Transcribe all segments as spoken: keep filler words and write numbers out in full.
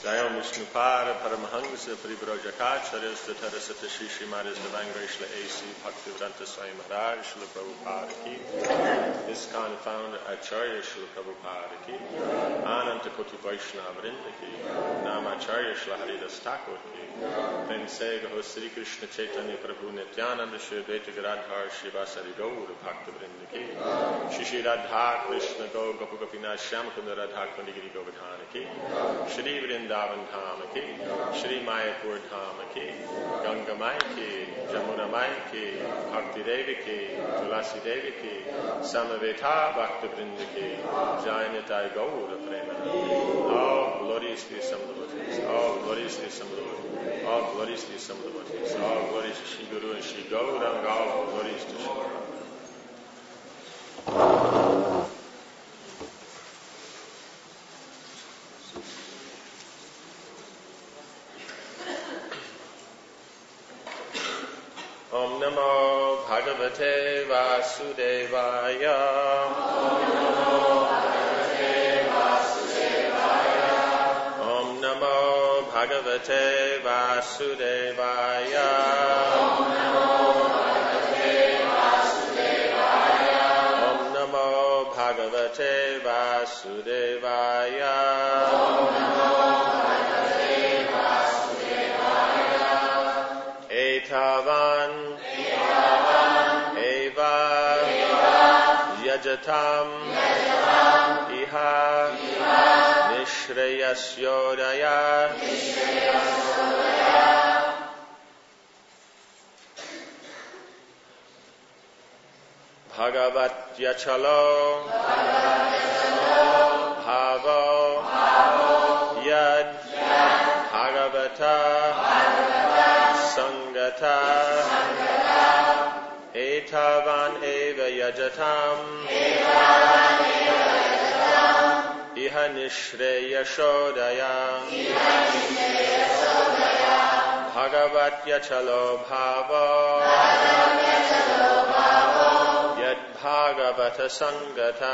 Swayam Vishnupara Paramahansa Parivrajacharya Statarasata Shri Srimadas Devangresla A C Bhaktivedanta Swami Maharaj Srila Prabhupada Ki, ISKCON founder Acharya Srila Prabhupada Ki, Ananta Koti Vaishnava Vrinda Ki, Namacharya Srila Haridas Thakur Ki, Prem Se Gaho Sri Krishna Chaitanya Prabhu Nityananda Shri Advaita Gadadhar Shri Vasari Gaura Bhaktivinoda Ki, Shri Shri Radha Krishna Go Gopa Gopinath Shyamakunda Radha Kundigiri Govardhana Ki, Shri Vrindavan Dhama Ki, Shri Mayapur Dhama Ki, Ganga Mai Ki, Jamuna Mai Ki, Bhakti Devi Ki, Tulasi Devi Ki, Samaveta Bhakta Vrinda Ki, Jayanatai Gaura Prema. All glories to the Samdevotees, all glories to the Samdevotees, all glories to the Samdevotees, all glories to Shri Guru and Shri Gauranga, all glories to Shri Guru. Om Namo Bhagavate Vasudevaya. Om Namo Bhagavate Vasudevaya. Om Namo Bhagavate Vasudevaya. Om Namo Bhagavate Vasudevaya. Om Namo Bhagavate Vasudevaya. Om Namo Bhagavate Vasudevaya. Etavan Yajatam Iha Nishrayasyodaya Bhagavat-yachalo Bhavo Yad Bhagavata Sangata Etavan eva yajatam Iha nishreyashodaya Bhagavat-yachalo bhavo Yad Bhagavata Sangata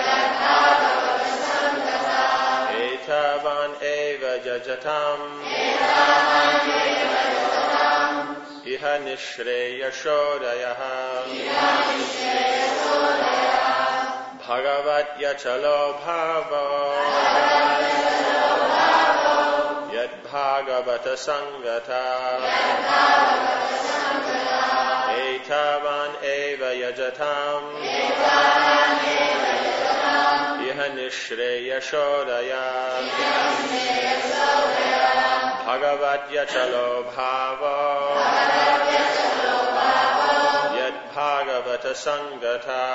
Etavan eva yajatam Iha nishreyashodaya Bhagavat-yachalo bhavo Yad Bhagavata Sangata Etavan eva yajatam Iha nishreyashodaya Bhagavat-yachalo bhavo Yad Bhagavata Sangata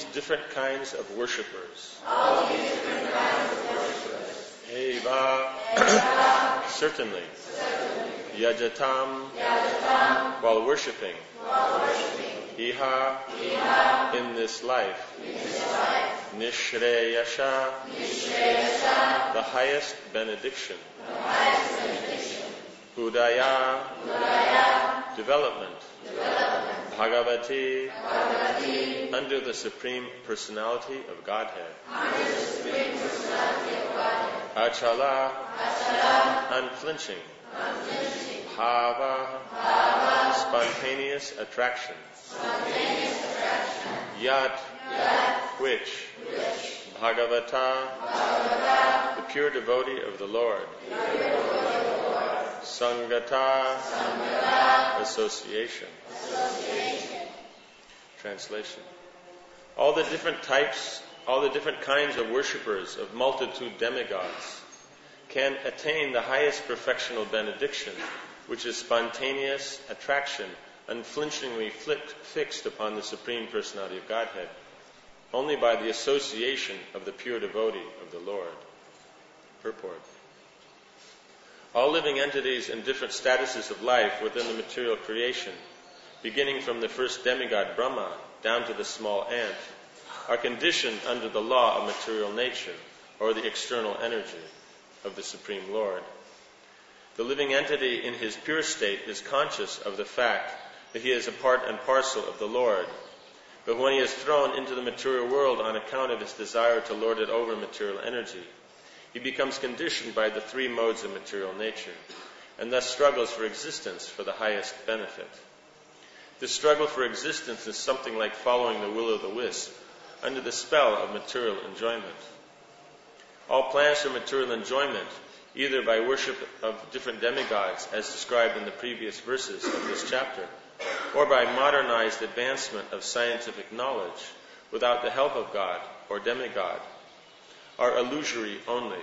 different kinds of worshippers. All these different kinds of worshippers. Eva, Eva, certainly. certainly. Yajatam, Yajatam, while worshipping. while worshipping. Iha, Iha, in this life. in this life. Nishreyasha, Nishreyasha, the highest benediction. the highest benediction. Udaya, Udaya, development. development. Bhagavati, Bhagavati, under the Supreme Personality of Godhead. under the Supreme Personality of Godhead. Achala, Achala, unflinching. unflinching. Bhava, Bhava, spontaneous attraction. spontaneous attraction. Yat, Yat, which. which. Bhagavata, Bhagavata, the pure devotee of the Lord. the pure devotee of the Lord. Sangata, Sangata, association. association. Translation. All the different types, all the different kinds of worshippers of multitude demigods can attain the highest perfectional benediction, which is spontaneous attraction, unflinchingly flipped, fixed upon the Supreme Personality of Godhead, only by the association of the pure devotee of the Lord. Purport. All living entities in different statuses of life within the material creation, beginning from the first demigod Brahma down to the small ant, are conditioned under the law of material nature, or the external energy of the Supreme Lord. The living entity in his pure state is conscious of the fact that he is a part and parcel of the Lord. But when he is thrown into the material world on account of his desire to lord it over material energy, he becomes conditioned by the three modes of material nature, and thus struggles for existence for the highest benefit. This struggle for existence is something like following the will of the wisp, under the spell of material enjoyment. All plans for material enjoyment, either by worship of different demigods, as described in the previous verses of this chapter, or by modernized advancement of scientific knowledge without the help of God or demigod, are illusory only.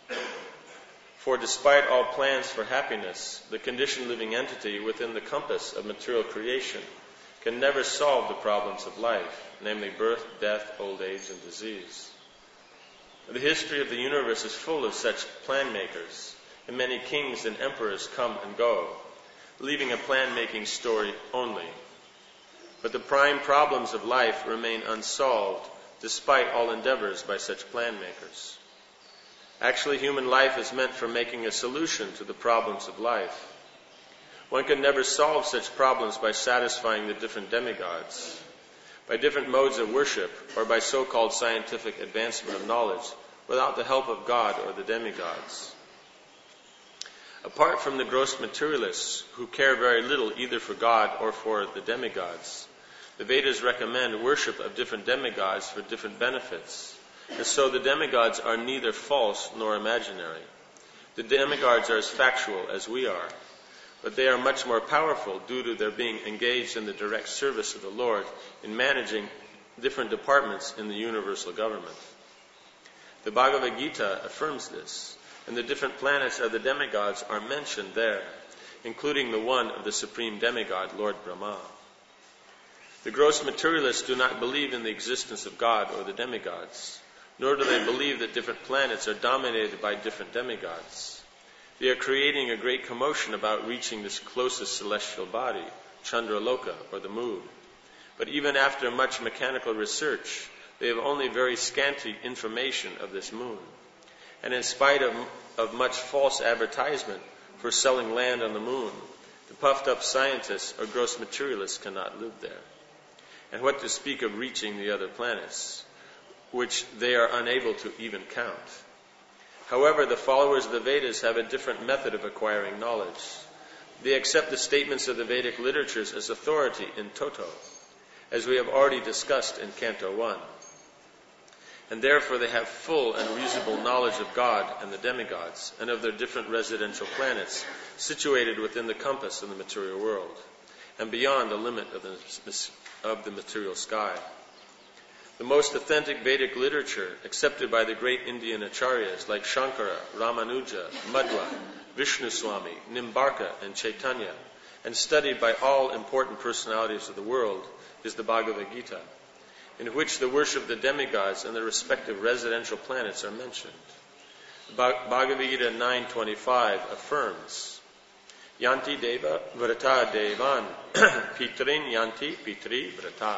For despite all plans for happiness, the conditioned living entity within the compass of material creation can never solve the problems of life, namely birth, death, old age, and disease. The history of the universe is full of such plan makers, and many kings and emperors come and go, leaving a plan-making story only. But the prime problems of life remain unsolved, despite all endeavors by such plan makers. Actually, human life is meant for making a solution to the problems of life. One can never solve such problems by satisfying the different demigods, by different modes of worship, or by so-called scientific advancement of knowledge, without the help of God or the demigods. Apart from the gross materialists, who care very little either for God or for the demigods, the Vedas recommend worship of different demigods for different benefits, and so the demigods are neither false nor imaginary. The demigods are as factual as we are, but they are much more powerful due to their being engaged in the direct service of the Lord in managing different departments in the universal government. The Bhagavad Gita affirms this, and the different planets of the demigods are mentioned there, including the one of the supreme demigod, Lord Brahma. The gross materialists do not believe in the existence of God or the demigods, nor do they believe that different planets are dominated by different demigods. They are creating a great commotion about reaching this closest celestial body, Chandraloka, or the moon. But even after much mechanical research, they have only very scanty information of this moon. And in spite of, of much false advertisement for selling land on the moon, the puffed-up scientists or gross materialists cannot live there. And what to speak of reaching the other planets, which they are unable to even count. However, the followers of the Vedas have a different method of acquiring knowledge. They accept the statements of the Vedic literatures as authority in toto, as we have already discussed in Canto one. And therefore they have full and reasonable knowledge of God and the demigods, and of their different residential planets situated within the compass of the material world, and beyond the limit of the, of the material sky. The most authentic Vedic literature, accepted by the great Indian acharyas like Shankara, Ramanuja, Madhva, Vishnuswami, Nimbarka, and Chaitanya, and studied by all important personalities of the world, is the Bhagavad Gita. in which the worship of the demigods and their respective residential planets are mentioned. Bhagavad Gita nine twenty-five affirms, Yanti Deva Vrata Devan Pitrin Yanti Pitri Vrata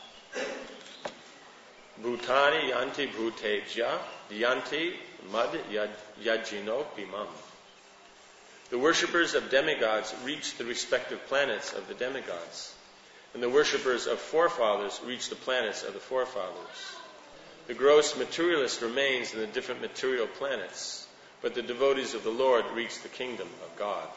Bhutani Yanti Bhuteja Yanti Mad Yajino Bimam. The worshippers of demigods reach the respective planets of the demigods, and the worshippers of forefathers reach the planets of the forefathers. The gross materialist remains in the different material planets, but the devotees of the Lord reach the kingdom of God.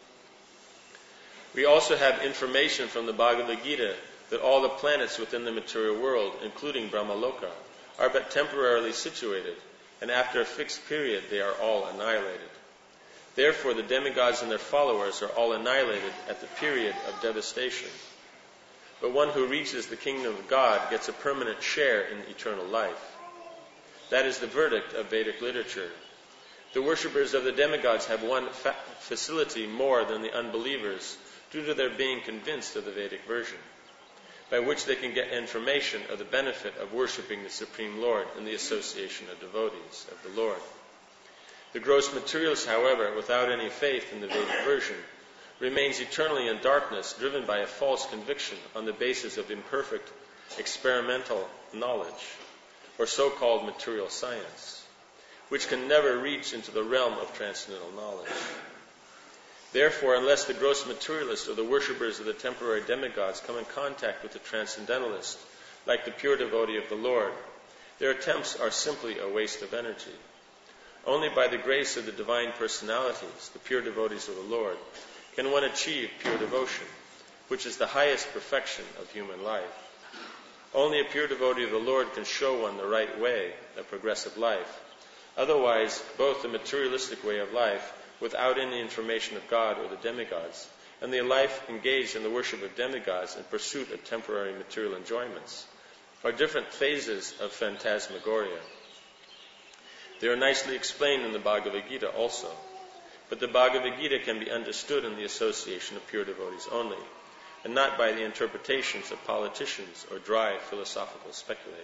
We also have information from the Bhagavad Gita that all the planets within the material world, including Brahmaloka, are but temporarily situated, and after a fixed period they are all annihilated. Therefore, the demigods and their followers are all annihilated at the period of devastation. But one who reaches the kingdom of God gets a permanent share in eternal life. That is the verdict of Vedic literature. The worshippers of the demigods have one fa- facility more than the unbelievers due to their being convinced of the Vedic version, by which they can get information of the benefit of worshipping the Supreme Lord in the association of devotees of the Lord. The gross materialist, however, without any faith in the Vedic version, remains eternally in darkness, driven by a false conviction on the basis of imperfect experimental knowledge, or so-called material science, which can never reach into the realm of transcendental knowledge. Therefore, unless the gross materialists or the worshippers of the temporary demigods come in contact with the transcendentalist, like the pure devotee of the Lord, their attempts are simply a waste of energy. Only by the grace of the divine personalities, the pure devotees of the Lord, can one achieve pure devotion, which is the highest perfection of human life. Only a pure devotee of the Lord can show one the right way of progressive life. Otherwise, both the materialistic way of life, without any information of God or the demigods, and the life engaged in the worship of demigods in pursuit of temporary material enjoyments, are different phases of phantasmagoria. They are nicely explained in the Bhagavad Gita also, but the Bhagavad Gita can be understood in the association of pure devotees only, and not by the interpretations of politicians or dry philosophical speculators.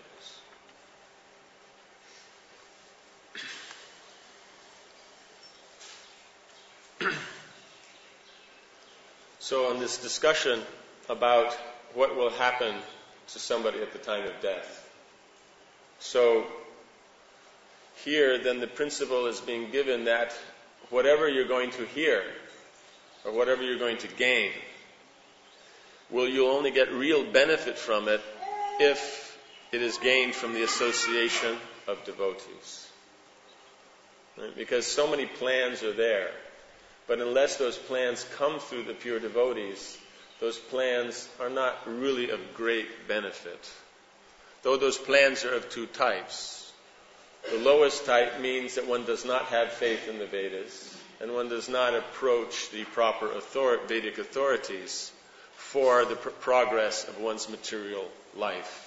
So in this discussion about what will happen to somebody at the time of death, so here then the principle is being given that whatever you're going to hear or whatever you're going to gain, will you only get real benefit from it if it is gained from the association of devotees. Right? Because so many plans are there. But unless those plans come through the pure devotees, those plans are not really of great benefit. Though those plans are of two types. The lowest type means that one does not have faith in the Vedas, and one does not approach the proper author- Vedic authorities for the pr- progress of one's material life.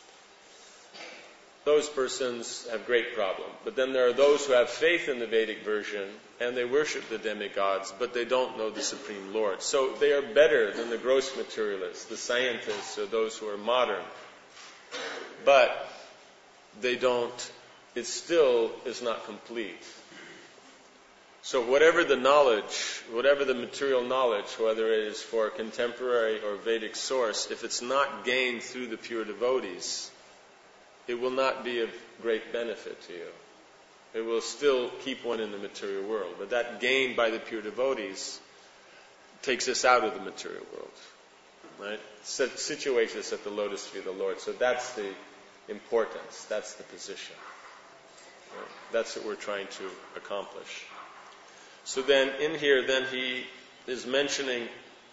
Those persons have great problem. But then there are those who have faith in the Vedic version and they worship the demigods, but they don't know the Supreme Lord. So they are better than the gross materialists, the scientists, or those who are modern. But they don't, it still is not complete. So whatever the knowledge, whatever the material knowledge, whether it is for a contemporary or Vedic source, if it's not gained through the pure devotees, it will not be of great benefit to you. It will still keep one in the material world. But that gain by the pure devotees takes us out of the material world. Right? It situates us at the lotus feet of the Lord. So that's the importance. That's the position. Right? That's what we're trying to accomplish. So then in here, then he is mentioning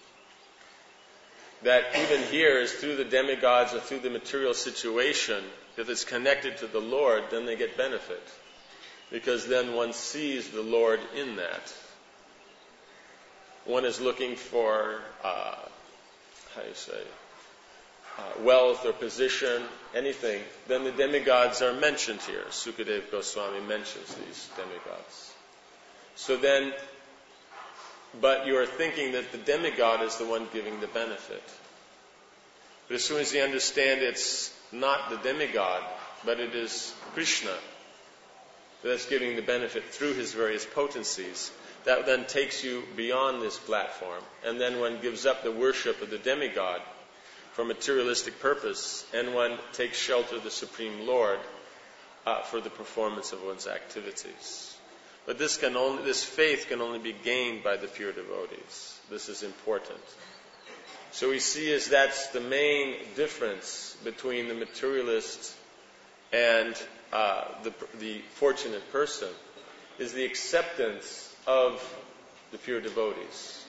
that even here is through the demigods or through the material situation, if it's connected to the Lord, then they get benefit. Because then one sees the Lord in that. One is looking for, uh, how do you say, uh, wealth or position, anything, then the demigods are mentioned here. Sukadeva Goswami mentions these demigods. So then, but you are thinking that the demigod is the one giving the benefit. But as soon as you understand it's not the demigod, but it is Krishna that's giving the benefit through his various potencies. That then takes you beyond this platform, and then one gives up the worship of the demigod for materialistic purpose, and one takes shelter of the Supreme Lord uh, for the performance of one's activities. But this can only, this faith can only be gained by the pure devotees. This is important. So we see as that's the main difference between the materialist and uh, the, the fortunate person, is the acceptance of the pure devotees.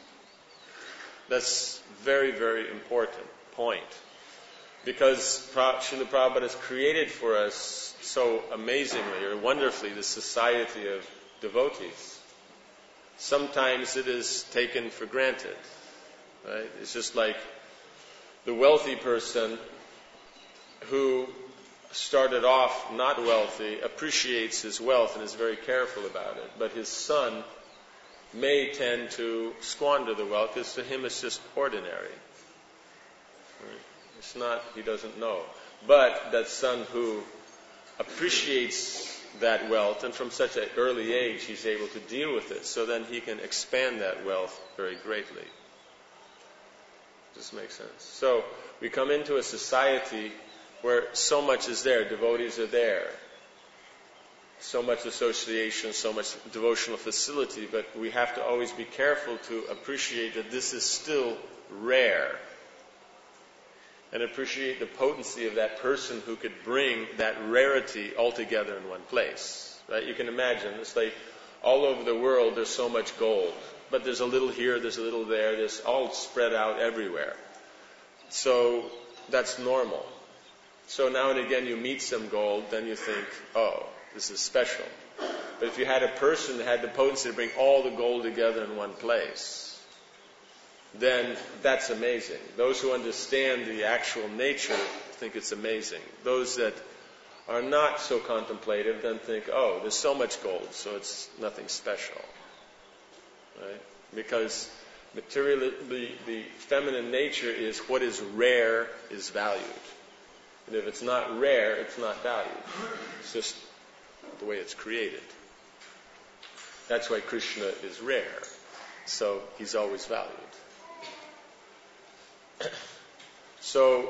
That's very, very important point. Because Srila Prabhupada has created for us so amazingly or wonderfully the society of devotees. Sometimes it is taken for granted. Right? It's just like the wealthy person who started off not wealthy, appreciates his wealth and is very careful about it. But his son may tend to squander the wealth because to him it's just ordinary. Right? It's not, he doesn't know. But that son who appreciates that wealth, and from such an early age he's able to deal with it, so then he can expand that wealth very greatly. Does this make sense? So we come into a society where so much is there, devotees are there, so much association, so much devotional facility, but we have to always be careful to appreciate that this is still rare, and appreciate the potency of that person who could bring that rarity all together in one place. Right? You can imagine, it's like all over the world there's so much gold, but there's a little here, there's a little there, there's all spread out everywhere. So that's normal. So now and again you meet some gold, then you think, oh, this is special. But if you had a person that had the potency to bring all the gold together in one place, then that's amazing. Those who understand the actual nature think it's amazing. Those that are not so contemplative then think, oh, there's so much gold, so it's nothing special. Right? Because material, the, the feminine nature is what is rare is valued. And if it's not rare, it's not valued. It's just the way it's created. That's why Krishna is rare. So he's always valued. So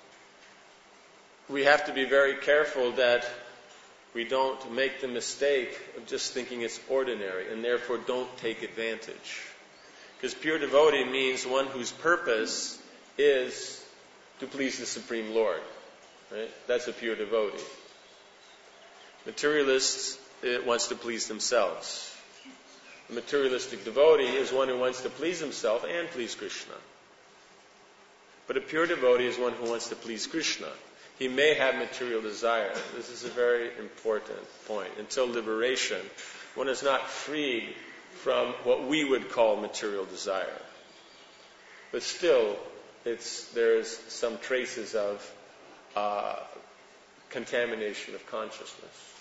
we have to be very careful that we don't make the mistake of just thinking it's ordinary, and therefore don't take advantage. Because pure devotee means one whose purpose is to please the Supreme Lord. Right? That's a pure devotee. Materialist it wants to please themselves. A materialistic devotee is one who wants to please himself and please Krishna. But a pure devotee is one who wants to please Krishna. He may have material desire. This is a very important point. Until liberation, one is not freed from what we would call material desire. But still, it's, there's some traces of uh, contamination of consciousness.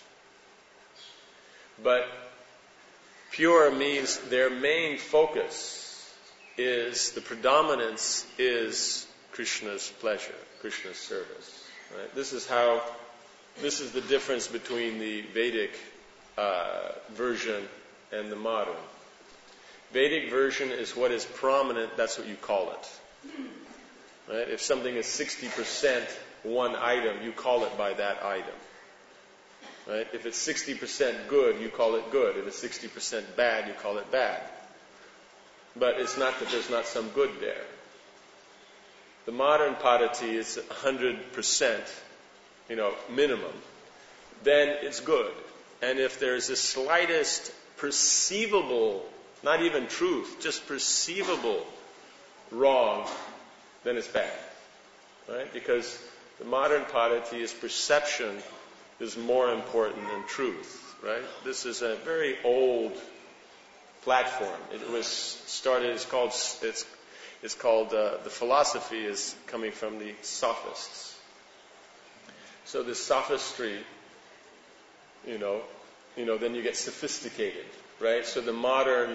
But pure means their main focus is, the predominance is Krishna's pleasure, Krishna's service. Right? This is how, this is the difference between the Vedic uh, version and the modern. Vedic version is what is prominent, that's what you call it. Right? If something is sixty percent one item, you call it by that item. Right? If it's sixty percent good, you call it good. If it's sixty percent bad, you call it bad. But it's not that there's not some good there. The modern padati is one hundred percent, you know, minimum. Then it's good. And if there's the slightest perceivable, not even truth, just perceivable wrong, then it's bad. Right? Because the modern padati is perception is more important than truth. Right? This is a very old platform. It was started, it's called, it's It's called, uh, the philosophy is coming from the sophists. So this sophistry, you know, you know, then you get sophisticated, right? So the modern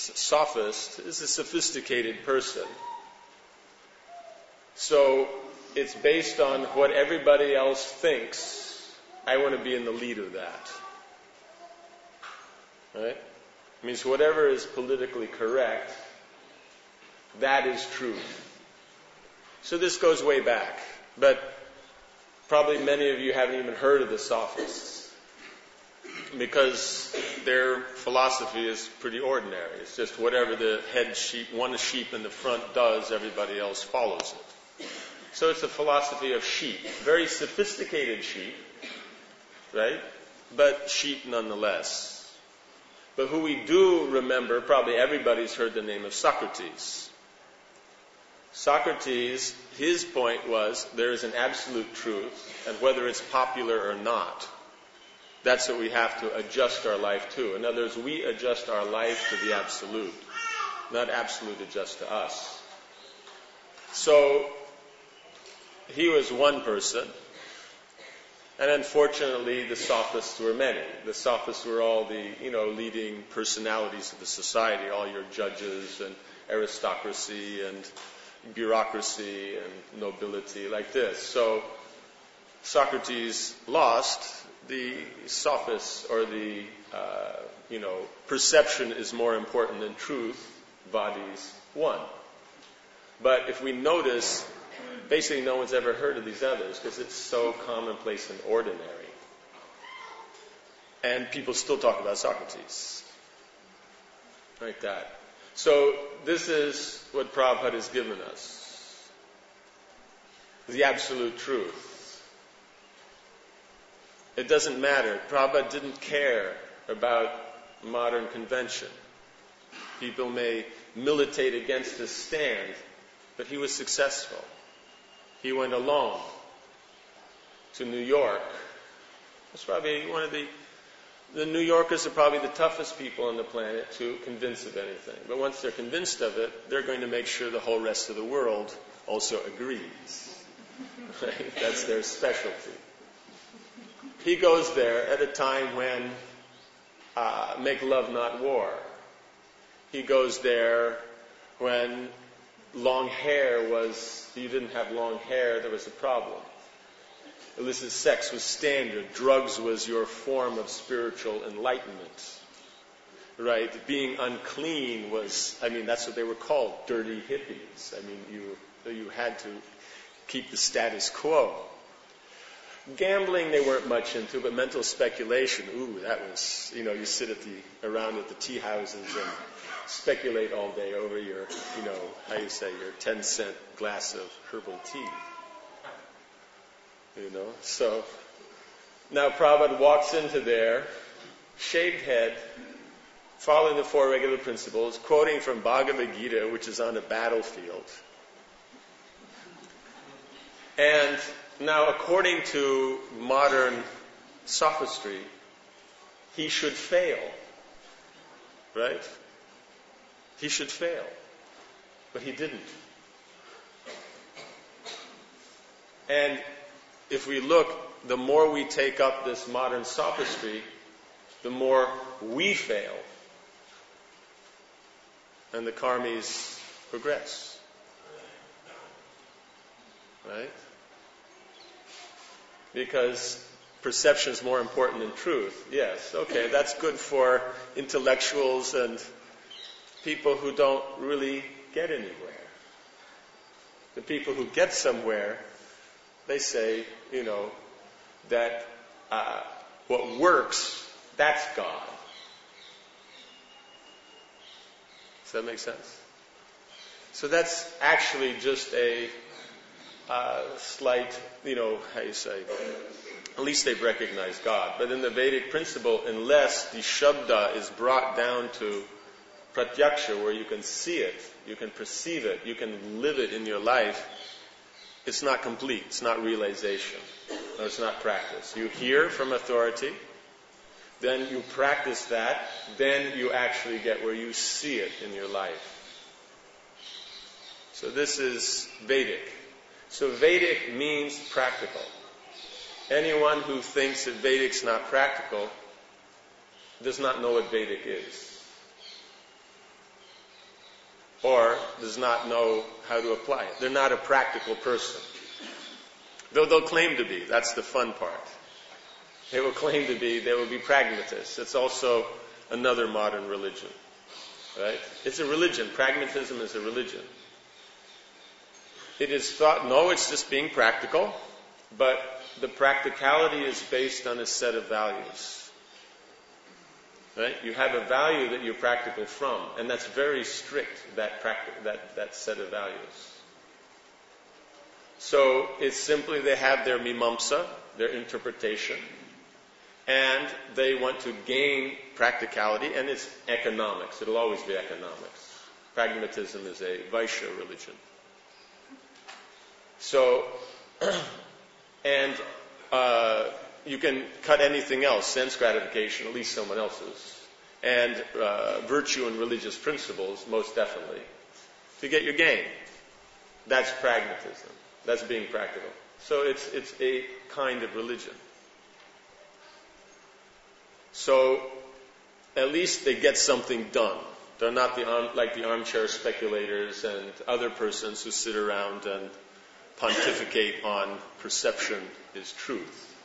sophist is a sophisticated person. So it's based on what everybody else thinks. I want to be in the lead of that. Right? It means whatever is politically correct, that is truth. So this goes way back. But probably many of you haven't even heard of the Sophists, because their philosophy is pretty ordinary. It's just whatever the head sheep, one sheep in the front does, everybody else follows it. So it's a philosophy of sheep. Very sophisticated sheep, right? But sheep nonetheless. But who we do remember, probably everybody's heard the name of Socrates. Socrates, his point was there is an absolute truth, and whether it's popular or not, that's what we have to adjust our life to. In other words, we adjust our life to the absolute, not absolute adjust to us. So, he was one person, and unfortunately the Sophists were many. The Sophists were all the, you know, leading personalities of the society, all your judges and aristocracy and bureaucracy and nobility, like this. So, Socrates lost. The Sophists, or the, uh, you know, perception is more important than truth, Vadis won. But if we notice, basically no one's ever heard of these others because it's so commonplace and ordinary. And people still talk about Socrates. Like that. So this is what Prabhupada has given us. The absolute truth. It doesn't matter. Prabhupada didn't care about modern convention. People may militate against his stand, but he was successful. He went alone to New York. That's probably one of the... The New Yorkers are probably the toughest people on the planet to convince of anything. But once they're convinced of it, they're going to make sure the whole rest of the world also agrees. Right? That's their specialty. He goes there at a time when uh, make love, not war. He goes there when long hair was, you didn't have long hair, there was a problem. Illicit sex was standard. Drugs was your form of spiritual enlightenment. Right? Being unclean was, I mean, that's what they were called, dirty hippies. I mean, you you had to keep the status quo. Gambling they weren't much into, but mental speculation, ooh, that was, you know, you sit at the around at the tea houses and speculate all day over your, you know, how you say, your ten cent glass of herbal tea. You know, so now Prabhupada walks into there, shaved head, following the four regular principles, quoting from Bhagavad Gita, which is on a battlefield. And now, according to modern sophistry, he should fail. Right? He should fail. But he didn't. And if we look, the more we take up this modern sophistry, the more we fail. And the karmis progress. Right? Because perception is more important than truth. Yes, okay, that's good for intellectuals and people who don't really get anywhere. The people who get somewhere, they say, you know, that uh, what works, that's God. Does that make sense? So that's actually just a uh, slight, you know, how you say, at least they've recognized God. But in the Vedic principle, unless the Shabda is brought down to Pratyaksha, where you can see it, you can perceive it, you can live it in your life, it's not complete, it's not realization, or it's not practice. You hear from authority, then you practice that, then you actually get where you see it in your life. So this is Vedic. So Vedic means practical. Anyone who thinks that Vedic's not practical does not know what Vedic is. Or does not know how to apply it. They're not a practical person. Though they'll claim to be. That's the fun part. They will claim to be, they will be pragmatists. It's also another modern religion. Right? It's a religion. Pragmatism is a religion. It is thought, no, it's just being practical, but the practicality is based on a set of values. Right? You have a value that you're practical from, and that's very strict, that, practi- that, that set of values. So it's simply they have their mimamsa, their interpretation, and they want to gain practicality, and it's economics. It'll always be economics. Pragmatism is a Vaishya religion. So, and uh, you can cut anything else, sense gratification, at least someone else's, and uh, virtue and religious principles, most definitely, to get your gain. That's pragmatism. That's being practical. So it's it's a kind of religion. So at least they get something done. They're not the arm, like the armchair speculators and other persons who sit around and pontificate on perception is truth.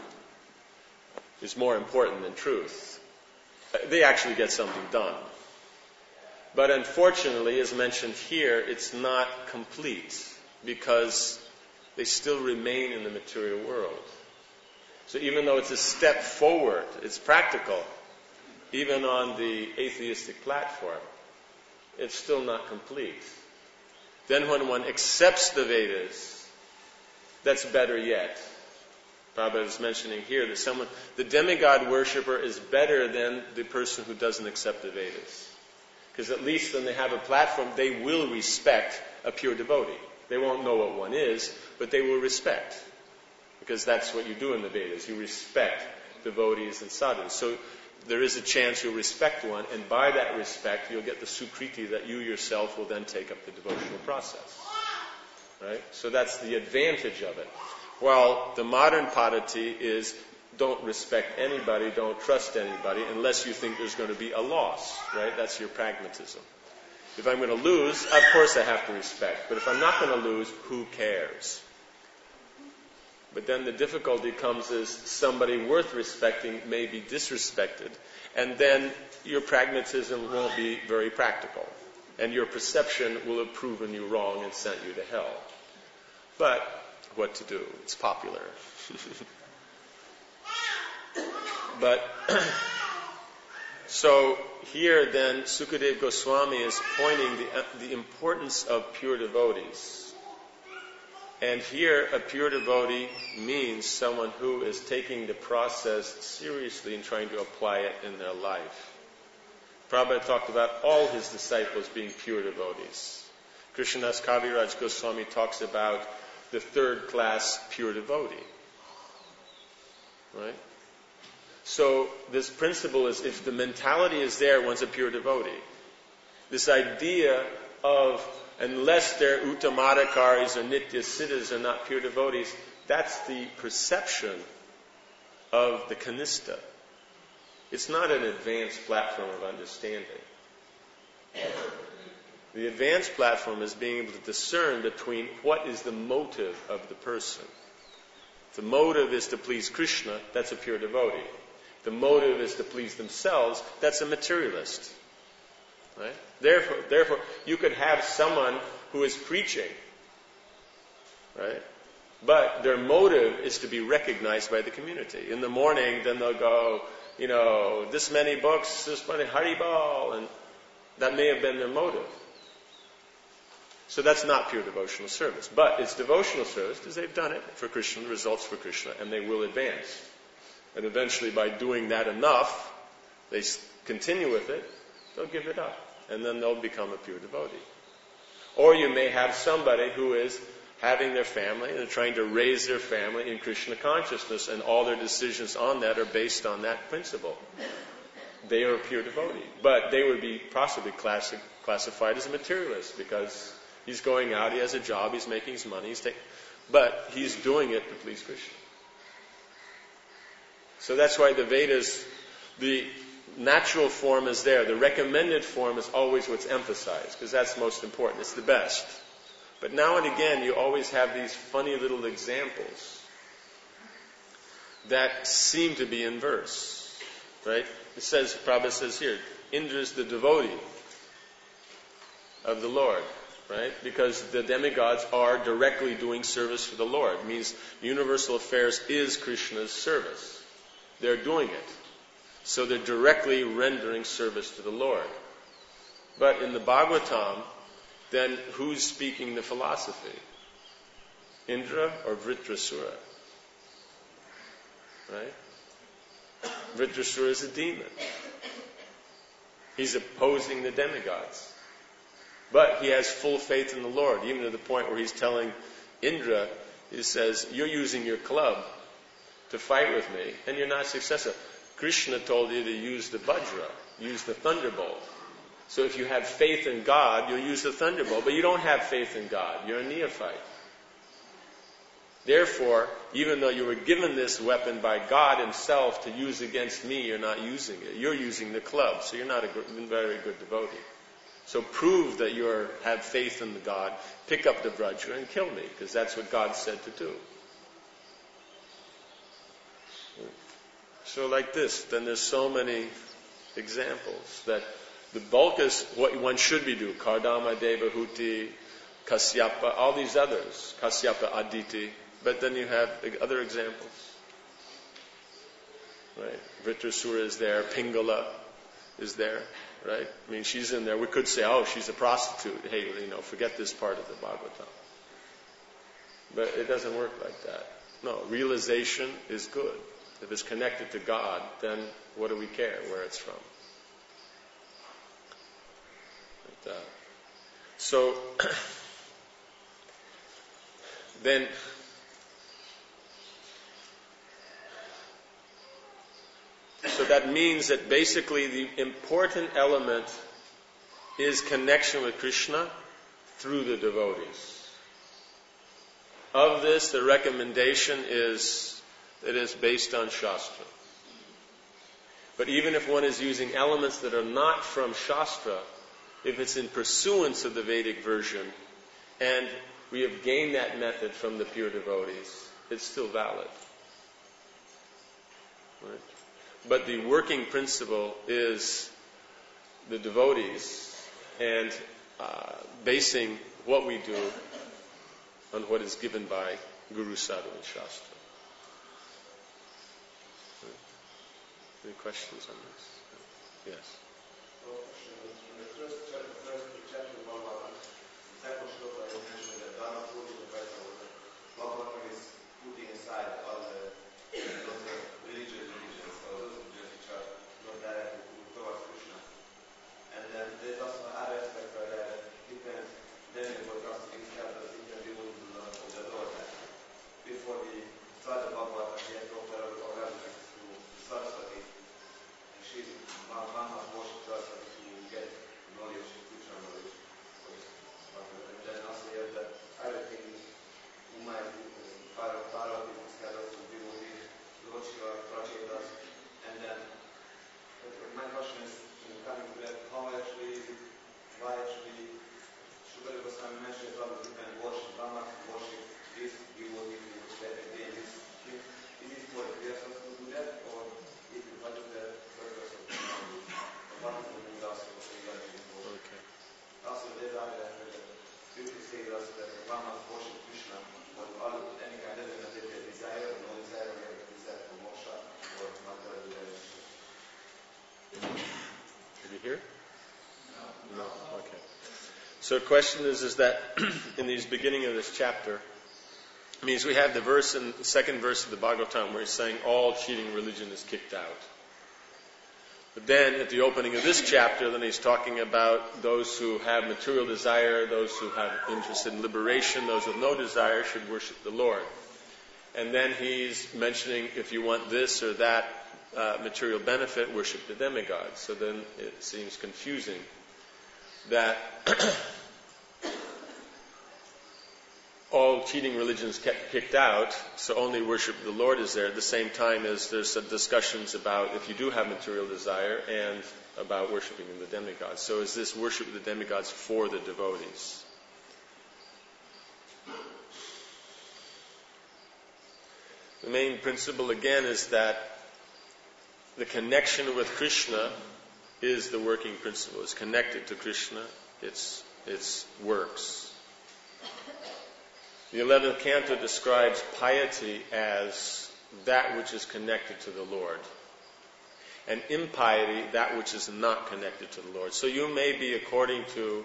Is more important than truth. They actually get something done. But unfortunately, as mentioned here, it's not complete because they still remain in the material world. So even though it's a step forward, it's practical, even on the atheistic platform, it's still not complete. Then when one accepts the Vedas, that's better yet. Prabhupada is mentioning here that someone, the demigod worshipper is better than the person who doesn't accept the Vedas. Because at least when they have a platform, they will respect a pure devotee. They won't know what one is, but they will respect. Because that's what you do in the Vedas. You respect devotees and sadhus. So there is a chance you'll respect one, and by that respect, you'll get the sukriti that you yourself will then take up the devotional process. Right? So that's the advantage of it. While the modern padati is don't respect anybody, don't trust anybody, unless you think there's going to be a loss. Right? That's your pragmatism. If I'm going to lose, of course I have to respect. But if I'm not going to lose, who cares? But then the difficulty comes is somebody worth respecting may be disrespected, and then your pragmatism won't be very practical, and your perception will have proven you wrong and sent you to hell. But what to do? It's popular. But so here then Sukadeva Goswami is pointing the, the importance of pure devotees. And here, a pure devotee means someone who is taking the process seriously and trying to apply it in their life. Prabhupada talked about all his disciples being pure devotees. Krishnadas Kaviraj Goswami talks about the third class pure devotee. Right? So this principle is, if the mentality is there, one's a pure devotee. This idea of unless they're uttamadhikaris or nitya siddhas are not pure devotees, that's the perception of the kanistha. It's not an advanced platform of understanding. The advanced platform is being able to discern between what is the motive of the person. If the motive is to please Krishna, that's a pure devotee. If the motive is to please themselves, that's a materialist. Right? Therefore, therefore, you could have someone who is preaching, right? But their motive is to be recognized by the community. In the morning, then they'll go, you know, this many books, this many Haribol, and that may have been their motive. So that's not pure devotional service. But it's devotional service because they've done it for Krishna, the results for Krishna, and they will advance. And eventually, by doing that enough, they continue with it, they'll give it up. And then they'll become a pure devotee. Or you may have somebody who is having their family and they're trying to raise their family in Krishna consciousness, and all their decisions on that are based on that principle. They are a pure devotee. But they would be possibly classic, classified as a materialist because he's going out, he has a job, he's making his money, he's taking, but he's doing it to please Krishna. So that's why the Vedas, the natural form is there. The recommended form is always what's emphasized, because that's most important. It's the best. But now and again, you always have these funny little examples that seem to be in verse, right? It says, Prabhupada says here, Indra is the devotee of the Lord, right? Because the demigods are directly doing service for the Lord. It means universal affairs is Krishna's service. They're doing it. So they're directly rendering service to the Lord. But in the Bhagavatam, then who's speaking the philosophy? Indra or Vritrasura? Right? Vritrasura is a demon. He's opposing the demigods. But he has full faith in the Lord, even to the point where he's telling Indra, he says, you're using your club to fight with me, and you're not successful. Krishna told you to use the Vajra, use the thunderbolt. So if you have faith in God, you'll use the thunderbolt. But you don't have faith in God. You're a neophyte. Therefore, even though you were given this weapon by God himself to use against me, you're not using it. You're using the club, so you're not a good, very good devotee. So prove that you have faith in the God, pick up the Vajra and kill me, because that's what God said to do. So like this, then there's so many examples that the bulk is what one should be doing. Kardama, Devahuti, Kasyapa, all these others. Kasyapa, Aditi. But then you have other examples. Right? Vritrasura is there. Pingala is there. Right? I mean, she's in there. We could say, oh, she's a prostitute. Hey, you know, forget this part of the Bhagavatam. But it doesn't work like that. No, realization is good. If it's connected to God, then what do we care where it's from? But, uh, so, then, so that means that basically the important element is connection with Krishna through the devotees. Of this, the recommendation is that it's based on Shastra. But even if one is using elements that are not from Shastra, if it's in pursuance of the Vedic version, and we have gained that method from the pure devotees, it's still valid. Right? But the working principle is the devotees, and uh, basing what we do on what is given by Guru, Sadhu, and Shastra. Any questions on this? Yes. So, in the first chapter, first chapter of Bhagavatam, the second shloka you mentioned that Dharma Puja the Bhagavatam is putting aside all the those religious religions, or those religions which are not directly towards Krishna. And then there's also other aspect where there are different demigods also being held as different devotees of the Lord. Before we start the Bhagavatam, we had to offer our reverence to Saraswati. She's Mama's worship Saraswati to get knowledge, future knowledge. And then also you have the other thing, Umay, Parvati, Muskaras, devotees, Lord Shiva, Prachetas. And then my question is, coming to that, how actually is it, why actually Shukadeva Goswami mentioned all the different worship, Brahma's worship, this devotee, that again, is it for the person to do that, or is it what is the purpose of the knowledge? What is the mood also of the religion? Okay. Also, there's other aspect that people say also that Brahma's worship Krishna, or all any kind of desire, or no desire, or any desire for moksha, or material desire. Did you hear? No. No. Okay. So the question is, is that in the beginning of this chapter, it means we have the verse in the second verse of the Bhagavatam where he's saying all cheating religion is kicked out. But then at the opening of this chapter, then he's talking about those who have material desire, those who have interest in liberation, those with no desire should worship the Lord. And then he's mentioning if you want this or that uh, material benefit, worship the demigods. So then it seems confusing that all cheating religions kept kicked out, so only worship of the Lord is there, at the same time as there's some discussions about if you do have material desire and about worshiping the demigods. So is this worship of the demigods for the devotees? The main principle again is that the connection with Krishna is the working principle. It's connected to Krishna. It's, it's works. The eleventh canto describes piety as that which is connected to the Lord, and impiety that which is not connected to the Lord. So you may be, according to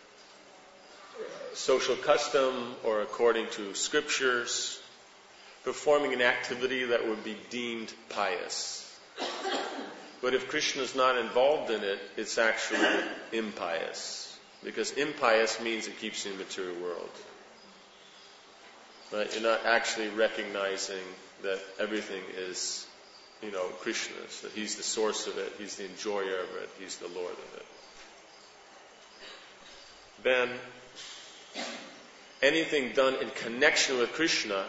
social custom or according to scriptures, performing an activity that would be deemed pious. But if Krishna is not involved in it, it's actually impious. Because impious means it keeps you in the material world. Right? You're not actually recognizing that everything is, you know, Krishna's, that He's the source of it, He's the enjoyer of it, He's the Lord of it. Then, anything done in connection with Krishna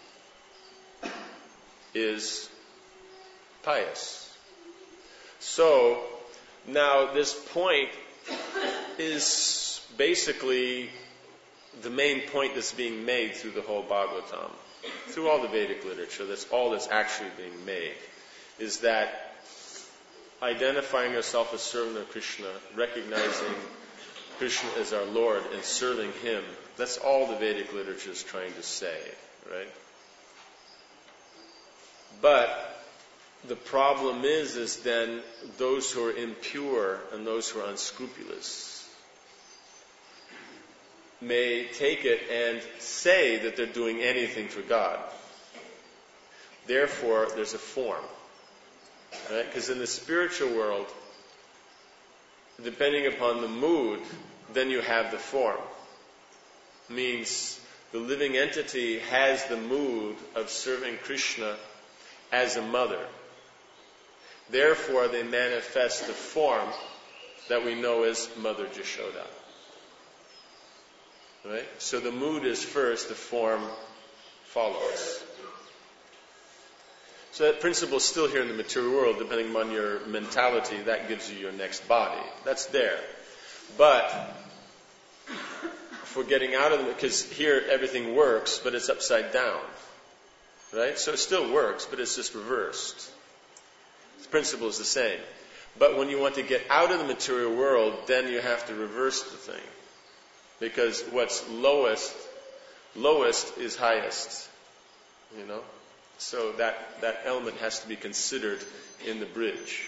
is pious. So, now this point is basically the main point that's being made through the whole Bhagavatam. Through all the Vedic literature, that's all that's actually being made, is that identifying yourself as servant of Krishna, recognizing Krishna as our Lord and serving Him, that's all the Vedic literature is trying to say, right? But the problem is, is then those who are impure and those who are unscrupulous may take it and say that they're doing anything for God. Therefore, there's a form. Right? Because in the spiritual world, depending upon the mood, then you have the form. Means the living entity has the mood of serving Krishna as a mother. Therefore, they manifest the form that we know as Mother Jashoda. Right? So the mood is first, the form follows. So that principle is still here in the material world, depending on your mentality, that gives you your next body. That's there. But for getting out of it, because here everything works, but it's upside down. Right? So it still works, but it's just reversed. The principle is the same. But when you want to get out of the material world, then you have to reverse the thing. Because what's lowest, lowest is highest. You know? So that, that element has to be considered in the bridge.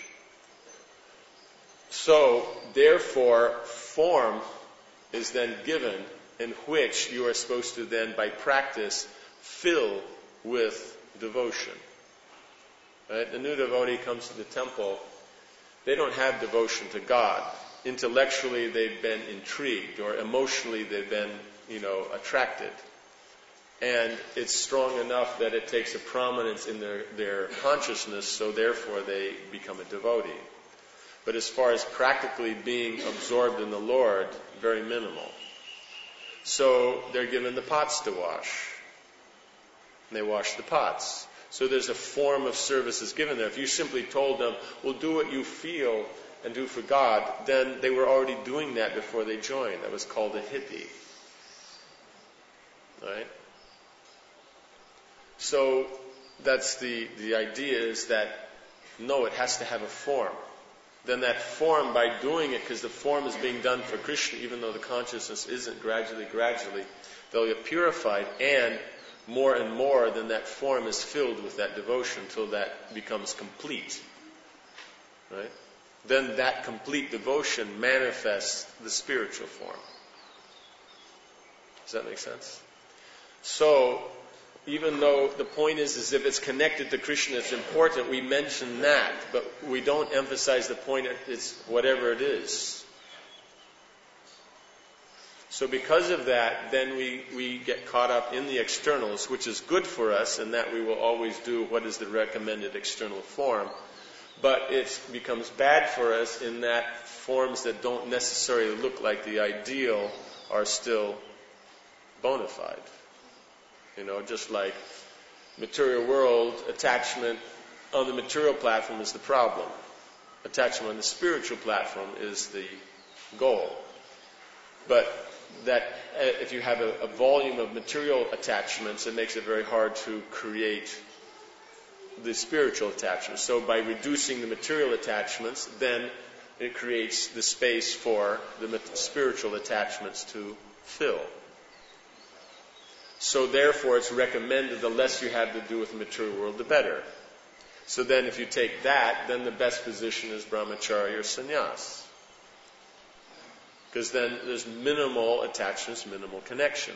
So, therefore, form is then given in which you are supposed to then, by practice, fill with devotion. Right? The new devotee comes to the temple, they don't have devotion to God. Intellectually they've been intrigued, or emotionally they've been, you know, attracted. And it's strong enough that it takes a prominence in their, their consciousness, so therefore they become a devotee. But as far as practically being absorbed in the Lord, very minimal. So they're given the pots to wash. And they wash the pots. So there's a form of service that's given there. If you simply told them, well, do what you feel and do for God, then they were already doing that before they joined. That was called a hippie. Right? So that's the, the idea is that, no, it has to have a form. Then that form, by doing it, because the form is being done for Krishna, even though the consciousness isn't, gradually, gradually, they'll get purified, and more and more, then that form is filled with that devotion until that becomes complete. Right? Then that complete devotion manifests the spiritual form. Does that make sense? So, even though the point is, is if it's connected to Krishna, it's important, we mention that, but we don't emphasize the point, it's whatever it is. So because of that, then we, we get caught up in the externals, which is good for us, in that we will always do what is the recommended external form. But it becomes bad for us in that forms that don't necessarily look like the ideal are still bona fide. You know, just like material world, attachment on the material platform is the problem. Attachment on the spiritual platform is the goal. But that if you have a, a volume of material attachments, it makes it very hard to create the spiritual attachments. So by reducing the material attachments, then it creates the space for the spiritual attachments to fill. So therefore it's recommended the less you have to do with the material world, the better. So then if you take that, then the best position is brahmacharya or sannyas. Because then there's minimal attachments, minimal connection.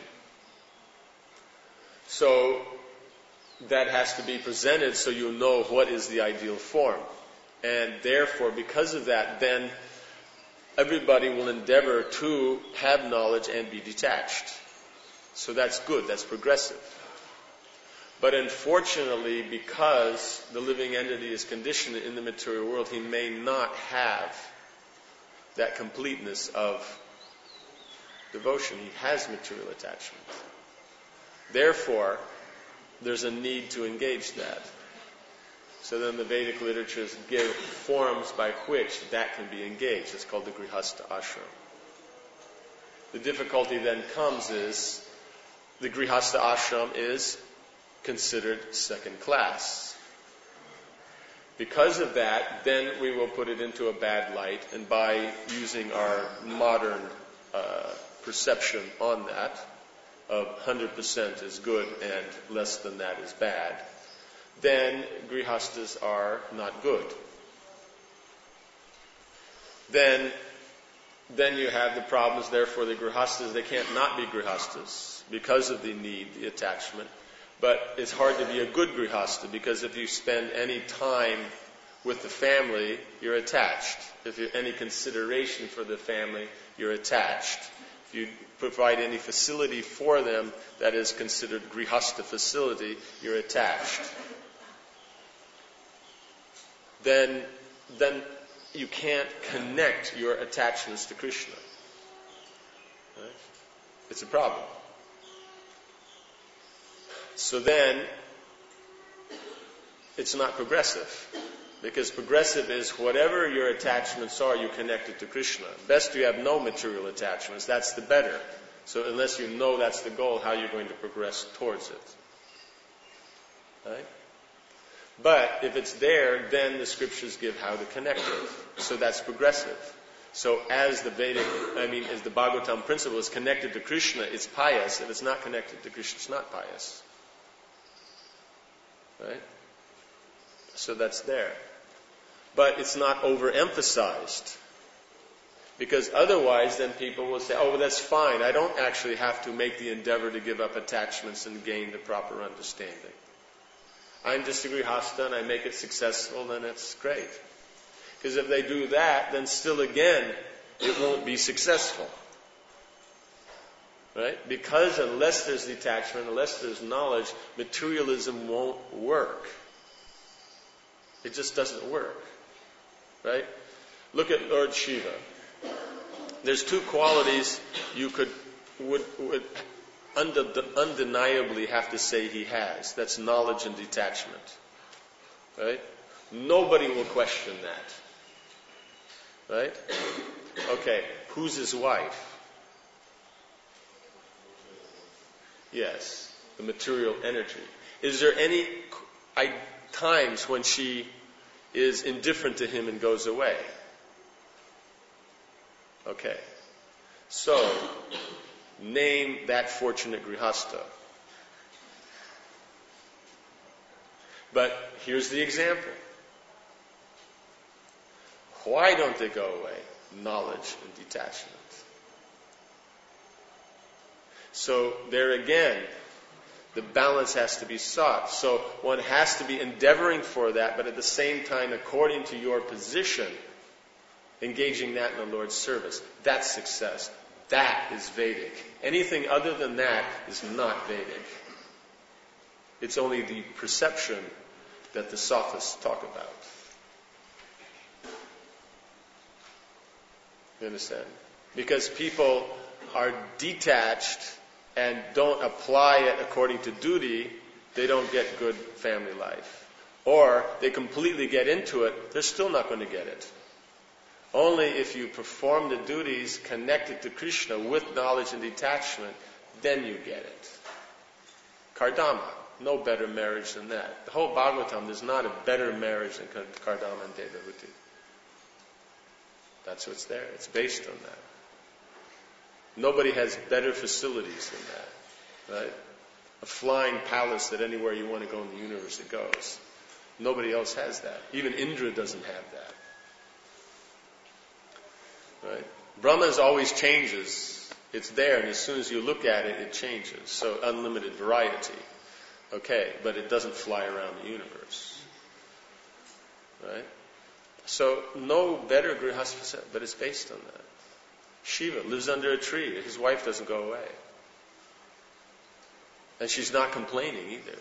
So that has to be presented so you know what is the ideal form. And therefore, because of that, then everybody will endeavor to have knowledge and be detached. So that's good, that's progressive. But unfortunately, because the living entity is conditioned in the material world, he may not have that completeness of devotion. He has material attachment. Therefore, there's a need to engage that. So then the Vedic literatures give forms by which that can be engaged. It's called the Grihastha Ashram. The difficulty then comes is the Grihastha Ashram is considered second class. Because of that, then we will put it into a bad light, and by using our modern uh, perception on that, of one hundred percent is good and less than that is bad, then grihastas are not good. Then, then you have the problems, therefore the grihastas, they can't not be grihastas because of the need, the attachment. But it's hard to be a good grihasta because if you spend any time with the family, you're attached. If you any consideration for the family, you're attached. If you provide any facility for them that is considered grihasta facility, you're attached. Then, then you can't connect your attachments to Krishna. Right? It's a problem. So then, it's not progressive. Because progressive is whatever your attachments are, you connect it to Krishna. Best you have no material attachments, that's the better. So unless you know that's the goal, how you're going to progress towards it. Right? But if it's there, then the scriptures give how to connect it. So that's progressive. So as the Vedic, I mean, as the Bhagavatam principle is connected to Krishna, it's pious. If it's not connected to Krishna, it's not pious. Right? So that's there. But it's not overemphasized. Because otherwise then people will say, oh, well, that's fine. I don't actually have to make the endeavor to give up attachments and gain the proper understanding. I'm just a grihasta and I make it successful, then it's great. Because if they do that, then still again, it won't be successful. Right? Because unless there's detachment, unless there's knowledge, materialism won't work. It just doesn't work. Right? Look at Lord Shiva. There's two qualities you could would, would undeniably have to say he has. That's knowledge and detachment. Right? Nobody will question that. Right? Okay, who's his wife? Yes, the material energy. Is there any I, times when she is indifferent to him and goes away? Okay. So, name that fortunate grihasta. But here's the example. Why don't they go away? Knowledge and detachment. So there again, the balance has to be sought. So one has to be endeavoring for that, but at the same time, according to your position, engaging that in the Lord's service. That's success. That is Vedic. Anything other than that is not Vedic. It's only the perception that the sophists talk about. You understand? Because people are detached and don't apply it according to duty, they don't get good family life. Or they completely get into it, they're still not going to get it. Only if you perform the duties connected to Krishna with knowledge and detachment, then you get it. Kardama. No better marriage than that. The whole Bhagavatam, there's not a better marriage than Kardama and Devahuti. That's what's there. It's based on that. Nobody has better facilities than that. Right? A flying palace that anywhere you want to go in the universe it goes. Nobody else has that. Even Indra doesn't have that. Right? Brahma's always changes. It's there, and as soon as you look at it, it changes. So unlimited variety. Okay, but it doesn't fly around the universe. Right? So no better grihastha, but it's based on that. Shiva lives under a tree. His wife doesn't go away. And she's not complaining either.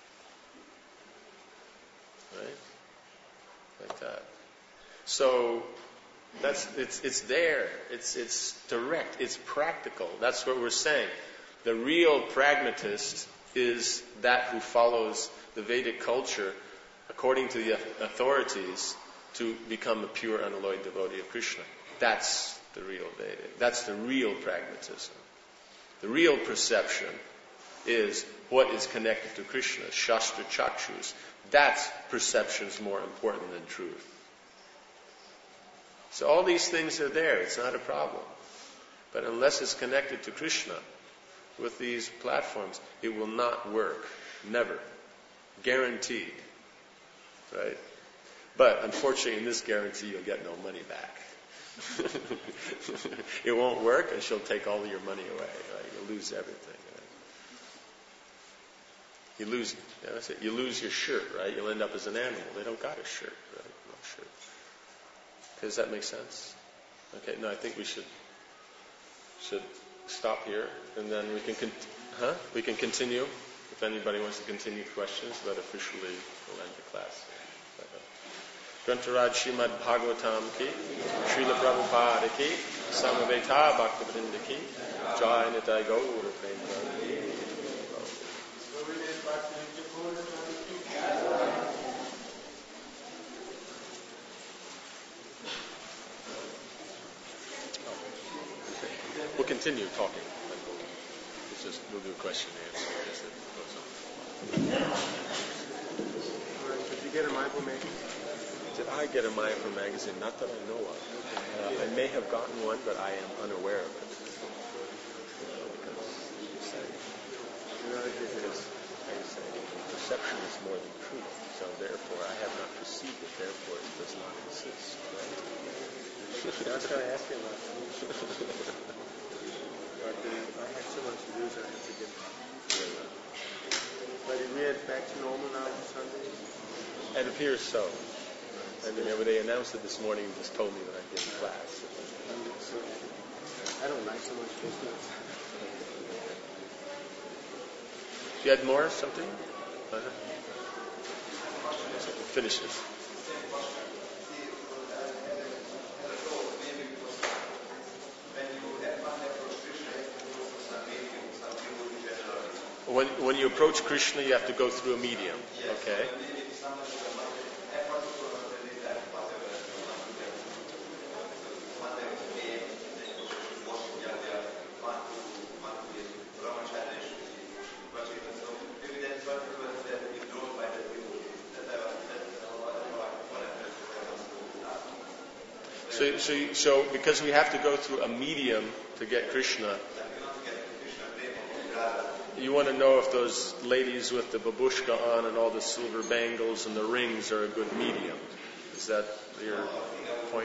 Right? Like that. So that's it's it's there. It's it's direct. It's practical. That's what we're saying. The real pragmatist is that who follows the Vedic culture according to the authorities to become a pure unalloyed devotee of Krishna. That's the real Vedic. That's the real pragmatism. The real perception is what is connected to Krishna, Shastra Chakshus. That perception is more important than truth. So all these things are there. It's not a problem. But unless it's connected to Krishna with these platforms, it will not work. Never. Guaranteed. Right? But unfortunately, in this guarantee, you'll get no money back. It won't work, and she'll take all of your money away. Right? You'll lose everything. Right? You lose, yeah, that's it. You lose your shirt, right? You'll end up as an animal. They don't got a shirt, right? No shirt. Does that make sense? Okay. No, I think we should should stop here, and then we can con- huh? We can continue if anybody wants to continue questions, but officially we'll end the class. Grantaraj Srimad Bhagavatam ki, Srila Prabhupada ki, Samaveta Bhaktivinoda ki, Jai Nitai Gaur Premchand. We'll continue talking. It's just, we'll do a question and answer as it goes on. Did you get a Mayapur magazine? Did I get a Mayapur magazine? Not that I know of. Uh, I may have gotten one, but I am unaware of it. Because, because I say, perception is more than truth. So therefore, I have not perceived it. Therefore, it does not exist. Right? That's what I asked you about. But uh, I had so much to do, so I had to get it. But we are back to normal now on Sundays? It appears so. I mean, they announced it this morning and just told me that I did class. I don't like so much business. You had more something? Uh-huh. So finish this. When when you approach Krishna, you have to go through a medium. Okay. So, so, so because we have to go through a medium to get Krishna, you want to know if those ladies with the babushka on and all the silver bangles and the rings are a good medium. Is that your point?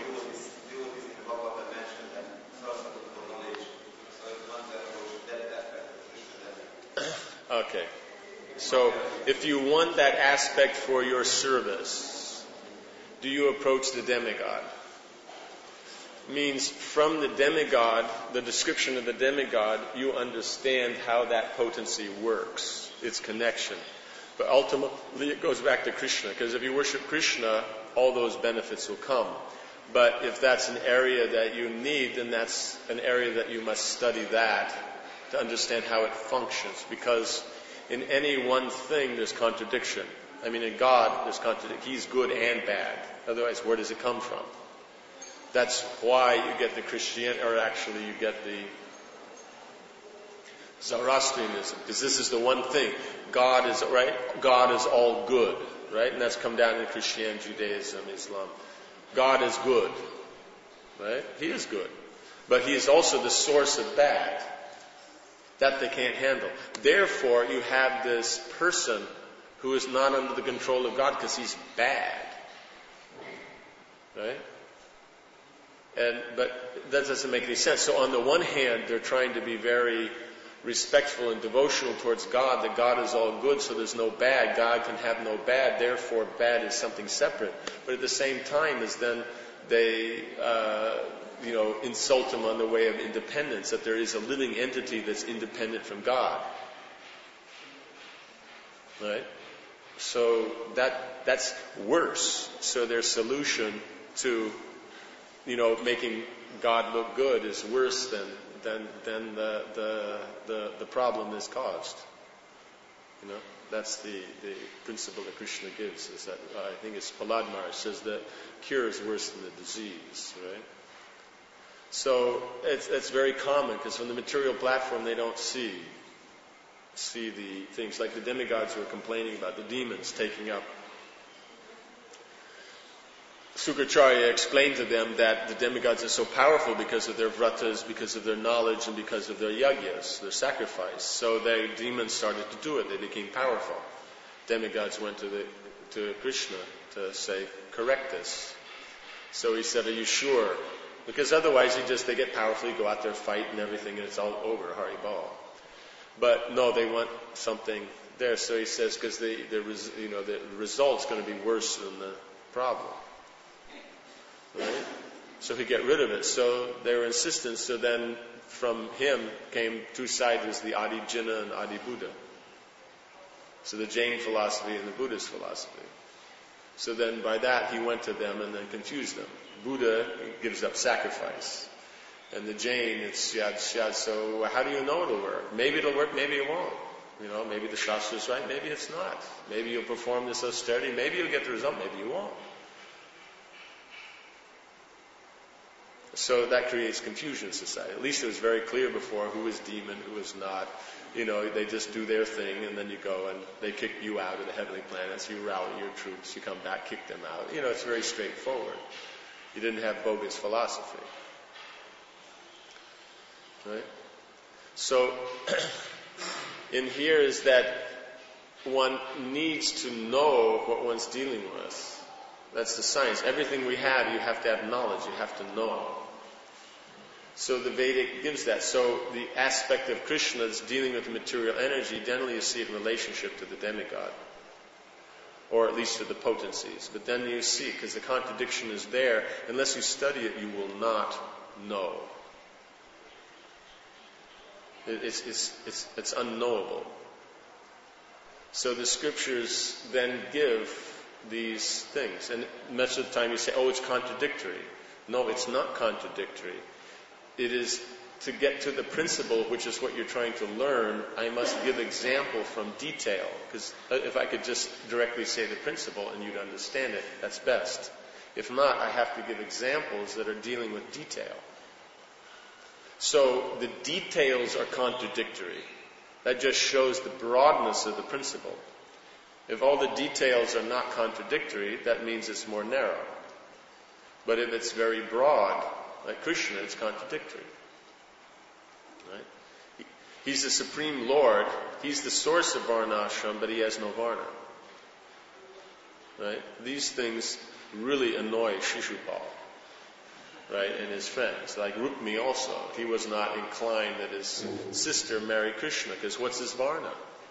Okay. So if you want that aspect for your service, do you approach the demigod? Means from the demigod, the description of the demigod, you understand how that potency works, its connection. But ultimately it goes back to Krishna, because if you worship Krishna, all those benefits will come. But if that's an area that you need, then that's an area that you must study that to understand how it functions. Because in any one thing there's contradiction. I mean, in God there's contradiction. He's good and bad. Otherwise, where does it come from? That's why you get the Christian, or actually you get the Zoroastrianism, because this is the one thing. God is, right? God is all good, right? And that's come down in Christianity, Judaism, Islam. God is good, right? He is good. But He is also the source of bad. That they can't handle. Therefore, you have this person who is not under the control of God because he's bad. Right? And but that doesn't make any sense. So on the one hand, they're trying to be very respectful and devotional towards God, that God is all good, so there's no bad. God can have no bad, therefore bad is something separate. But at the same time, is then they, uh, you know, insult Him on the way of independence, that there is a living entity that's independent from God. Right? So that that's worse. So their solution to, you know, making God look good is worse than than than the the the, the problem is caused. You know, that's the, the principle that Krishna gives. Is that uh, I think it's Prahlad Maharaj says that cure is worse than the disease. Right. So it's it's very common because from the material platform they don't see. see the things like the demigods were complaining about, the demons taking up. Sukracharya explained to them that the demigods are so powerful because of their vratas, because of their knowledge, and because of their yagyas, their sacrifice. So the demons started to do it. They became powerful. Demigods went to the to Krishna to say, correct this. So he said, are you sure? Because otherwise he just, they get powerful, you go out there, fight and everything, and it's all over, Haribol. But no, they want something there. So he says, because the, the res, you know the result's going to be worse than the problem, right? So he get rid of it. So they were insistent. So then from him came two sides, the Adi Jina and Adi Buddha. So the Jain philosophy and the Buddhist philosophy. So then by that he went to them and then confused them. Buddha gives up sacrifice. And the Jain, it's Syad Syad. So how do you know it'll work? Maybe it'll work, maybe it won't. You know, maybe the Shastra is right, maybe it's not. Maybe you'll perform this austerity, maybe you'll get the result, maybe you won't. So that creates confusion in society. At least it was very clear before who is demon, who is not. You know, they just do their thing and then you go and they kick you out of the heavenly planets, you rally your troops, you come back, kick them out. You know, it's very straightforward. You didn't have bogus philosophy. Right? So, in here is that one needs to know what one's dealing with. That's the science. Everything we have, you have to have knowledge, you have to know. So the Vedic gives that. So the aspect of Krishna that's dealing with the material energy, generally you see it in relationship to the demigod. Or at least to the potencies. But then you see, because the contradiction is there, unless you study it, you will not know. It's, it's, it's, it's unknowable. So the scriptures then give these things. And much of the time you say, oh, it's contradictory. No, it's not contradictory. It is to get to the principle, which is what you're trying to learn, I must give example from detail. Because if I could just directly say the principle and you'd understand it, that's best. If not, I have to give examples that are dealing with detail. So the details are contradictory. That just shows the broadness of the principle. If all the details are not contradictory, that means it's more narrow. But if it's very broad, like Krishna, it's contradictory. Right? He's the Supreme Lord. He's the source of Varnashram, but he has no Varna. Right? These things really annoy Shishupal. Right, and his friends, like Rukmi also. He was not inclined that his sister marry Krishna, because what's his Varna?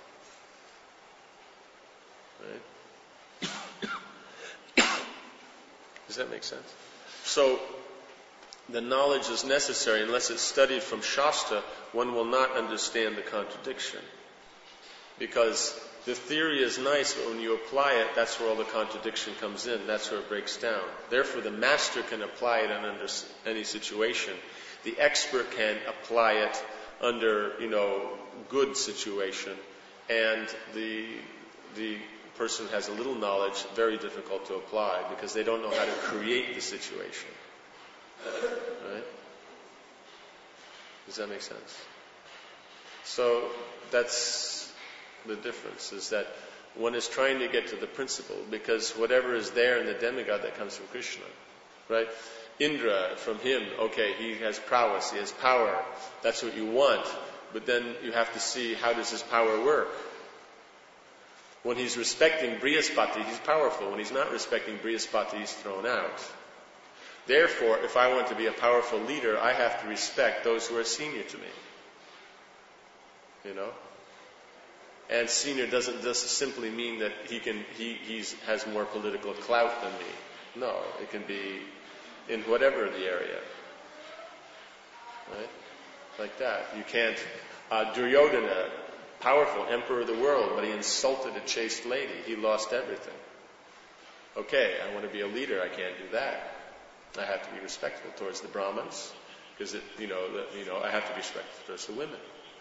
Right? Does that make sense? So, the knowledge is necessary. Unless it's studied from Shastra, one will not understand the contradiction. Because the theory is nice, but when you apply it, that's where all the contradiction comes in. That's where it breaks down. Therefore, the master can apply it under any situation. The expert can apply it under, you know, good situation. And the the person has a little knowledge, very difficult to apply, because they don't know how to create the situation. Right? Does that make sense? So that's the difference, is that one is trying to get to the principle, because whatever is there in the demigod, that comes from Krishna, right? Indra, from him, okay, he has prowess, he has power, that's what you want, but then you have to see, how does his power work? When he's respecting Brihaspati, he's powerful. When he's not respecting Brihaspati, he's thrown out. Therefore, if I want to be a powerful leader, I have to respect those who are senior to me. You know? And senior doesn't just simply mean that he can he he's, has more political clout than me. No, it can be in whatever the area. Right? Like that. You can't... Uh, Duryodhana, powerful emperor of the world, but he insulted a chaste lady. He lost everything. Okay, I want to be a leader. I can't do that. I have to be respectful towards the Brahmins, because it, you know, the, you know, I have to be respectful towards the women.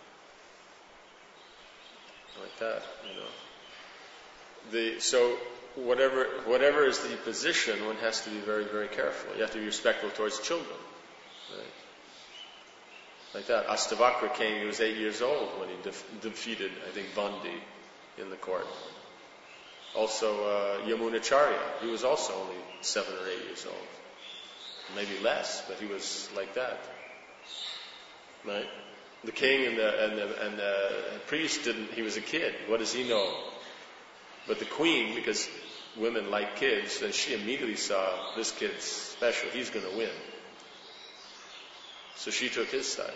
Like that, you know. The so whatever whatever is the position, one has to be very, very careful. You have to be respectful towards children. Right? Like that. Astavakra came, he was eight years old when he def- defeated, I think, Bandi in the court. Also, uh, Yamunacharya, he was also only seven or eight years old. Maybe less, but he was like that. Right? The king and the, and the, and the priest didn't, he was a kid. What does he know? But the queen, because women like kids, and she immediately saw, this kid's special, he's going to win. So she took his side.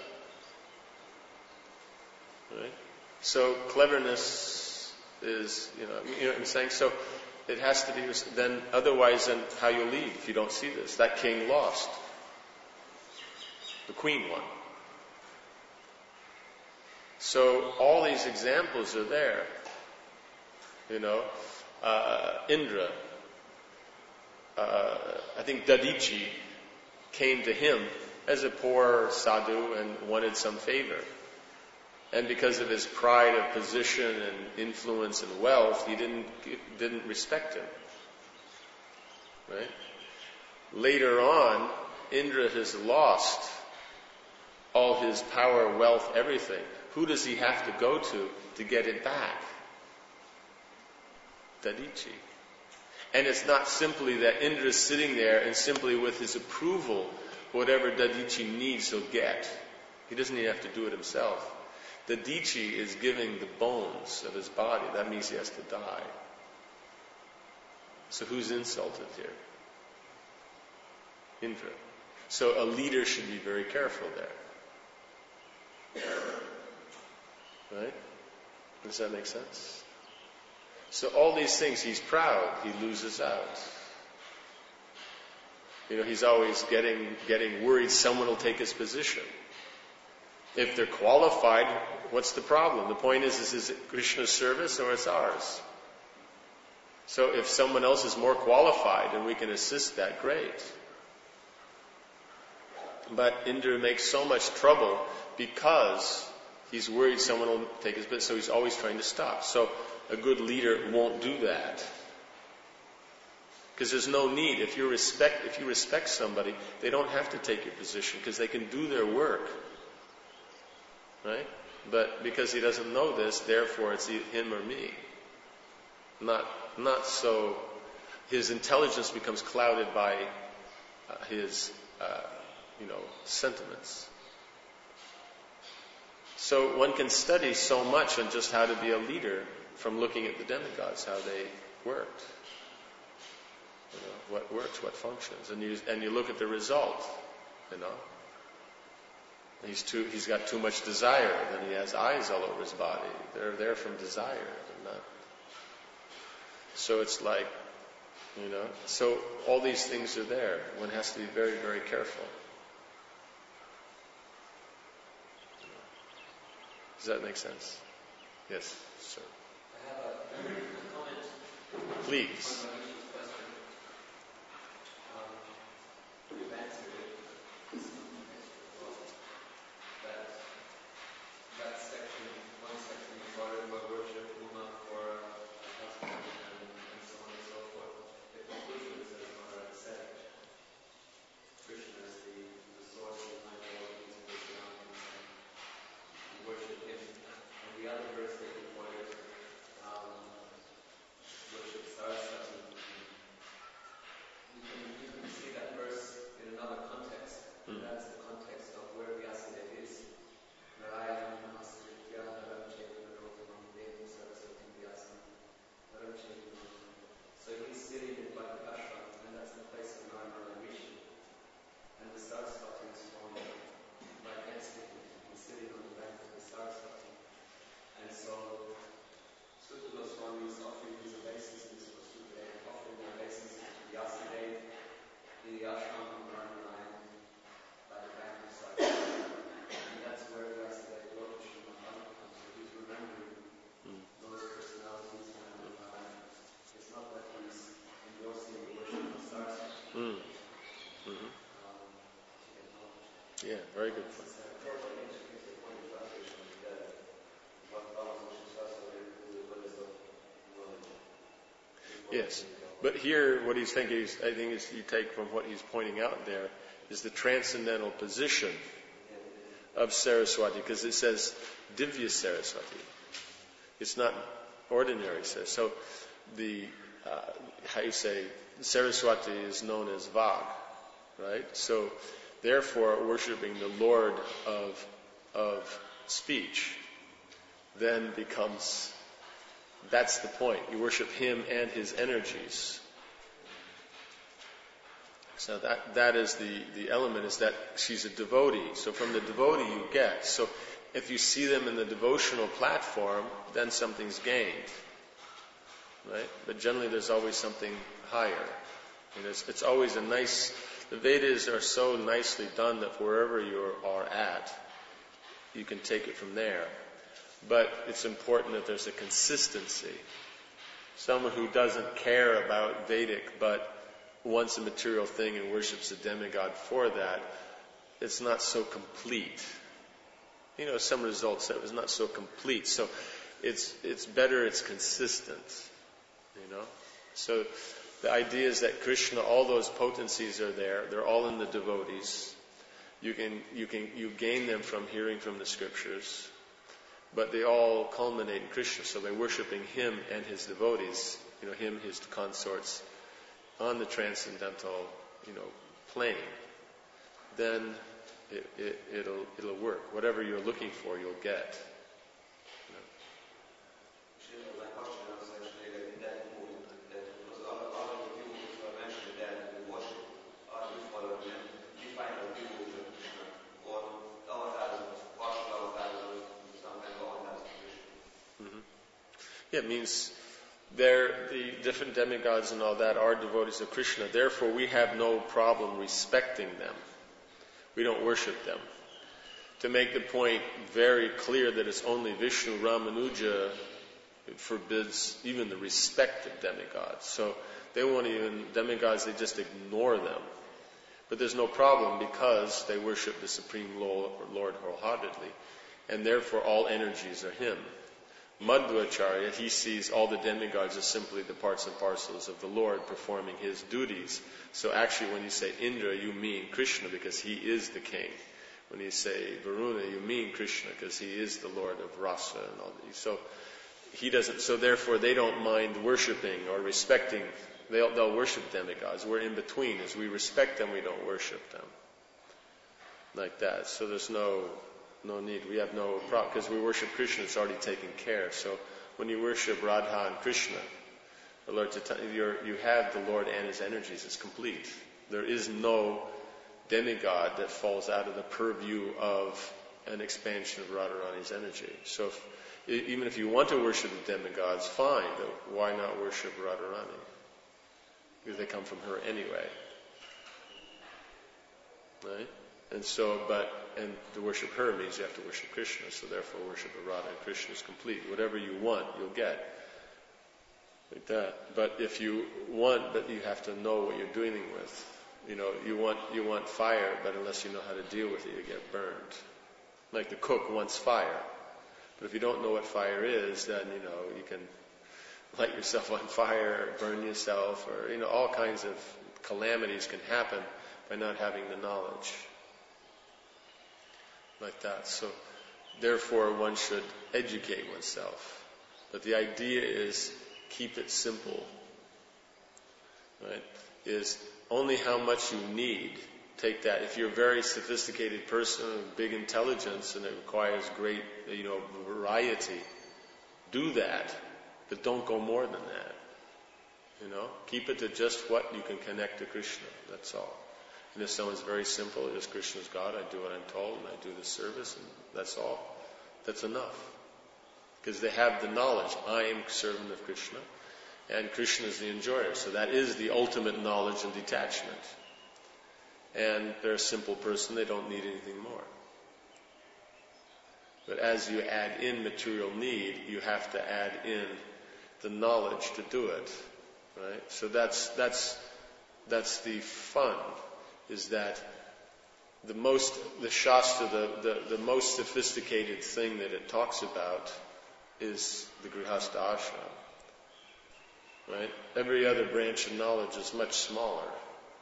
Right? So cleverness is, you know, you know what I'm saying? So it has to be, then otherwise then how you lead if you don't see this. That king lost. The queen won. So all these examples are there. You know, uh, Indra, uh, I think Dadichi came to him as a poor sadhu and wanted some favor. And because of his pride of position and influence and wealth, he didn't didn't respect him. Right? Later on, Indra has lost all his power, wealth, everything. Who does he have to go to to get it back? Dadichi. And it's not simply that Indra is sitting there and simply with his approval, whatever Dadichi needs, he'll get. He doesn't even have to do it himself. Dadichi is giving the bones of his body. That means he has to die. So who's insulted here? Indra. So a leader should be very careful there. Right? Does that make sense? So all these things, he's proud, he loses out. You know, he's always getting getting worried someone will take his position. If they're qualified, what's the problem? The point is, is, is it Krishna's service or it's ours? So if someone else is more qualified and we can assist that, great. But Indra makes so much trouble because he's worried someone will take his business, so he's always trying to stop. So a good leader won't do that. Because there's no need. If you respect, if you respect somebody, they don't have to take your position because they can do their work. Right? But because he doesn't know this, therefore it's him or me. Not, not so. His intelligence becomes clouded by uh, his, uh, you know, sentiments. So one can study so much on just how to be a leader from looking at the demigods, how they worked. You know, what works, what functions, and you and you look at the result. You know. He's too, he's got too much desire, then he has eyes all over his body. They're there from desire. They're not. So it's like, you know, so all these things are there. One has to be very, very careful. Does that make sense? Yes, sir. I have a comment. Please. On Manisha's question. Um, you've answered it. That, that section, one section is ordered by worship, Uma for a husband, and, and so on and so forth. The conclusion says Maharaj said, Krishna is the, the source behind all things, and worship him can, you can see that verse in another context. Mm. That is the context of where Vyasadeva is. Narayana Mahasritya Naram Chaitanya Devam Saraswati Vyasam Naram Chaitanya. So he's sitting in Bhattacharya, and that's the place of Narayana and Rishi. And the Saraswati is forming right next to him. He's sitting on the bank of the Saraswati. And so Suta Goswami is offering his obeisances for Sukadeva, offering the obeisances to Vyasadeva in the ashram of Narayana by the bank of Saraswati. And that's where Vyasadeva wrote the Srimad Bhagavatam. So he's remembering Mm. those personalities and Narayana. It's not that he's endorsing the worship of Saraswati. Mm. Mm-hmm. Um, to get knowledge. Yeah, very good point. Yes, but here what he's thinking is, I think is you take from what he's pointing out there is the transcendental position of Saraswati, because it says Divya Saraswati. It's not ordinary Saraswati. So the uh, how you say Saraswati is known as Vag, right? So therefore, worshiping the Lord of of speech then becomes. That's the point. You worship him and his energies. So that that is the, the element, is that she's a devotee. So from the devotee you get. So if you see them in the devotional platform, then something's gained. Right? But generally there's always something higher. And it's, it's always a nice... The Vedas are so nicely done that wherever you are at, you can take it from there. But it's important that there's a consistency. Someone who doesn't care about Vedic but wants a material thing and worships a demigod for that, it's not so complete. You know, some results that was not so complete. So it's it's better it's consistent. You know? So the idea is that Krishna, all those potencies are there. They're all in the devotees. You can you can you gain them from hearing from the scriptures. But they all culminate in Krishna, so they're worshipping him and his devotees, you know, him, his consorts, on the transcendental, you know, plane. Then it, it, it'll it'll work. Whatever you're looking for, you'll get. You know. Yeah, it means they're, the different demigods and all that are devotees of Krishna. Therefore, we have no problem respecting them. We don't worship them. To make the point very clear that it's only Vishnu, Ramanuja, it forbids even the respect of demigods. So they won't even, demigods, they just ignore them. But there's no problem because they worship the Supreme Lord wholeheartedly. And therefore all energies are him. Madhvacharya, he sees all the demigods as simply the parts and parcels of the Lord performing his duties. So actually when you say Indra, you mean Krishna because he is the king. When you say Varuna, you mean Krishna because he is the Lord of Rasa and all these. So he doesn't, so therefore they don't mind worshipping or respecting. They'll, they'll worship demigods. We're in between. As we respect them, we don't worship them. Like that. So there's no... No need. We have no problem because we worship Krishna. It's already taken care. So when you worship Radha and Krishna, the Lord, you're, you have the Lord and his energies. It's complete. There is no demigod that falls out of the purview of an expansion of Radharani's energy. So if, even if you want to worship the demigods, fine. But why not worship Radharani? Because they come from her anyway. Right? And so, but, and to worship her means you have to worship Krishna, so therefore worship of Radha and Krishna is complete. Whatever you want, you'll get. Like that. But if you want, but you have to know what you're dealing with. You know, you want, you want fire, but unless you know how to deal with it, you get burned. Like the cook wants fire. But if you don't know what fire is, then, you know, you can light yourself on fire, or burn yourself, or, you know, all kinds of calamities can happen by not having the knowledge. Like that. So, therefore, one should educate oneself. But the idea is keep it simple. Right? Is only how much you need. Take that. If you're a very sophisticated person with big intelligence and it requires great, you know, variety, do that, but don't go more than that. You know, keep it to just what you can connect to Krishna. That's all. And if someone's very simple, just Krishna's God, I do what I'm told, and I do the service, and that's all. That's enough. Because they have the knowledge, I am servant of Krishna, and Krishna is the enjoyer. So that is the ultimate knowledge and detachment. And they're a simple person, they don't need anything more. But as you add in material need, you have to add in the knowledge to do it. Right? So that's that's that's the fun, is that the most the Shastra, the, the, the most sophisticated thing that it talks about is the Grihastha ashram. Right? Every other branch of knowledge is much smaller.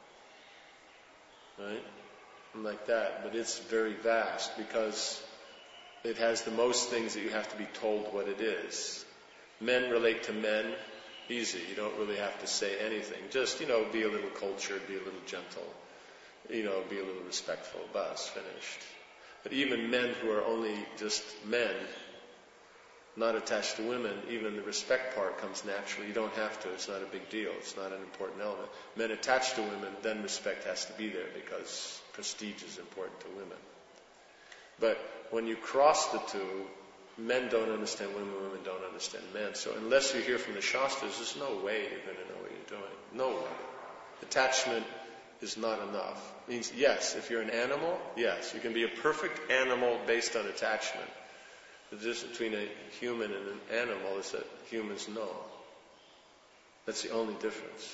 Right? And like that. But it's very vast because it has the most things that you have to be told what it is. Men relate to men easy. You don't really have to say anything. Just, you know, be a little cultured, be a little gentle, you know, be a little respectful. Bas, finished. But even men who are only just men, not attached to women, even the respect part comes naturally. You don't have to. It's not a big deal. It's not an important element. Men attached to women, then respect has to be there because prestige is important to women. But when you cross the two, men don't understand women, women don't understand men. So unless you hear from the Shastras, there's no way you're going to know what you're doing. No way. Attachment is not enough. It means, yes, if you're an animal, yes, you can be a perfect animal based on attachment. The difference between a human and an animal is that humans know. That's the only difference.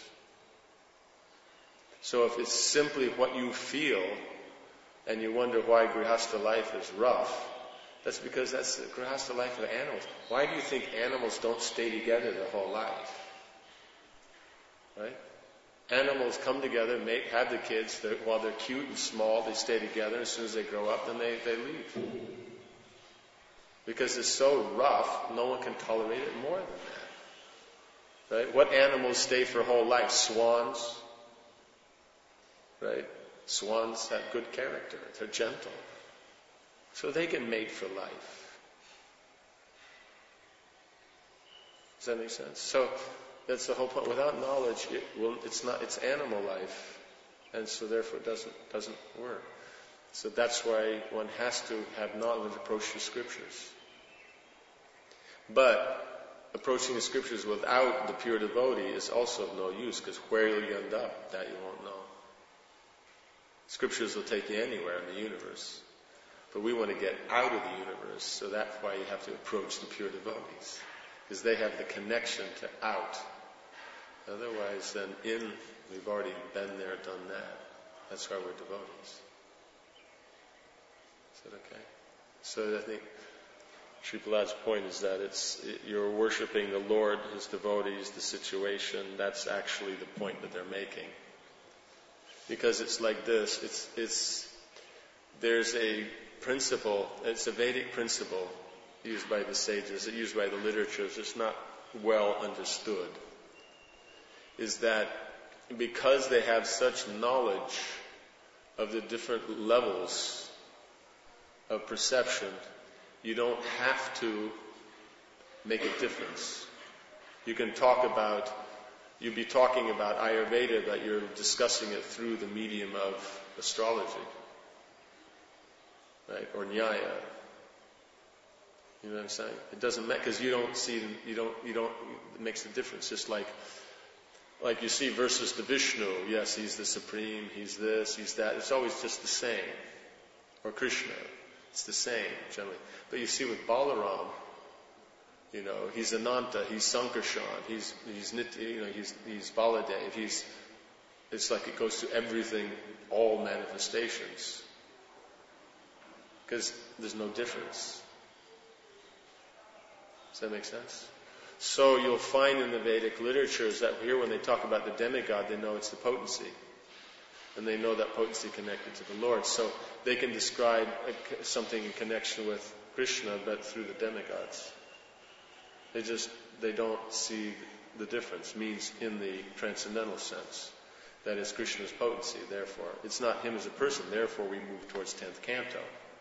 So if it's simply what you feel, and you wonder why Grihastha life is rough, that's because that's the Grihastha life of animals. Why do you think animals don't stay together their whole life? Right? Animals come together, make, have the kids, while they're cute and small, they stay together. As soon as they grow up, then they, they leave. Because it's so rough, no one can tolerate it more than that. Right? What animals stay for a whole life? Swans. Right? Swans have good character. They're gentle. So they can mate for life. Does that make sense? So that's the whole point. Without knowledge, it will, it's not. It's animal life, and so therefore it doesn't doesn't work. So that's why one has to have knowledge, approach the scriptures. But approaching the scriptures without the pure devotee is also of no use, because where you'll end up, that you won't know. Scriptures will take you anywhere in the universe. But we want to get out of the universe, so that's why you have to approach the pure devotees. Because they have the connection to out. Otherwise, then in, we've already been there, done that. That's why we're devotees. Is that okay? So I think Sri Prahlad's point is that it's it, you're worshipping the Lord, His devotees, the situation. That's actually the point that they're making. Because it's like this. It's it's there's a principle. It's a Vedic principle used by the sages, used by the literatures. It's not well understood. Is that because they have such knowledge of the different levels of perception, you don't have to make a difference. You can talk about, you'd be talking about Ayurveda, but you're discussing it through the medium of astrology, right? Or Nyaya. You know what I'm saying? It doesn't matter, because you don't see, you don't, you don't, it makes a difference. Just like, like you see versus to Vishnu, yes, he's the supreme, he's this, he's that. It's always just the same. Or Krishna, it's the same generally. But you see with Balaram, you know, he's Ananta, he's Sankarshan, he's he's Nitya, you know, he's he's Baladev, he's. It's like it goes to everything, all manifestations, because there's no difference. Does that make sense? So you'll find in the Vedic literatures that here when they talk about the demigod, they know it's the potency. And they know that potency connected to the Lord. So they can describe a, something in connection with Krishna, but through the demigods. They just, they don't see the difference, means in the transcendental sense. That is Krishna's potency, therefore. It's not him as a person, therefore we move towards tenth canto.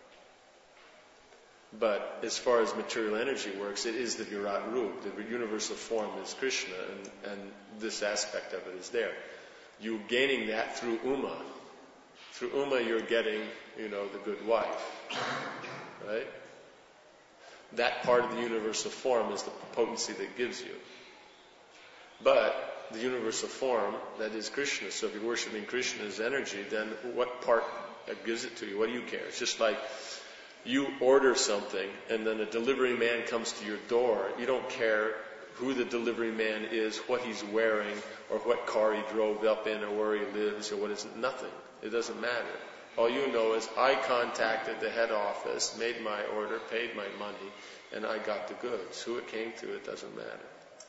But as far as material energy works, it is the Virat Rup. The universal form is Krishna, and, and this aspect of it is there. You gaining that through Uma. Through Uma you're getting, you know, the good wife. Right? That part of the universal form is the potency that gives you. But the universal form, that is Krishna. So if you're worshipping Krishna's energy, then what part gives it to you? What do you care? It's just like you order something and then a delivery man comes to your door. You don't care who the delivery man is, what he's wearing, or what car he drove up in, or where he lives, or what is nothing. It doesn't matter. All you know is I contacted the head office, made my order, paid my money, and I got the goods. Who it came to, it doesn't matter.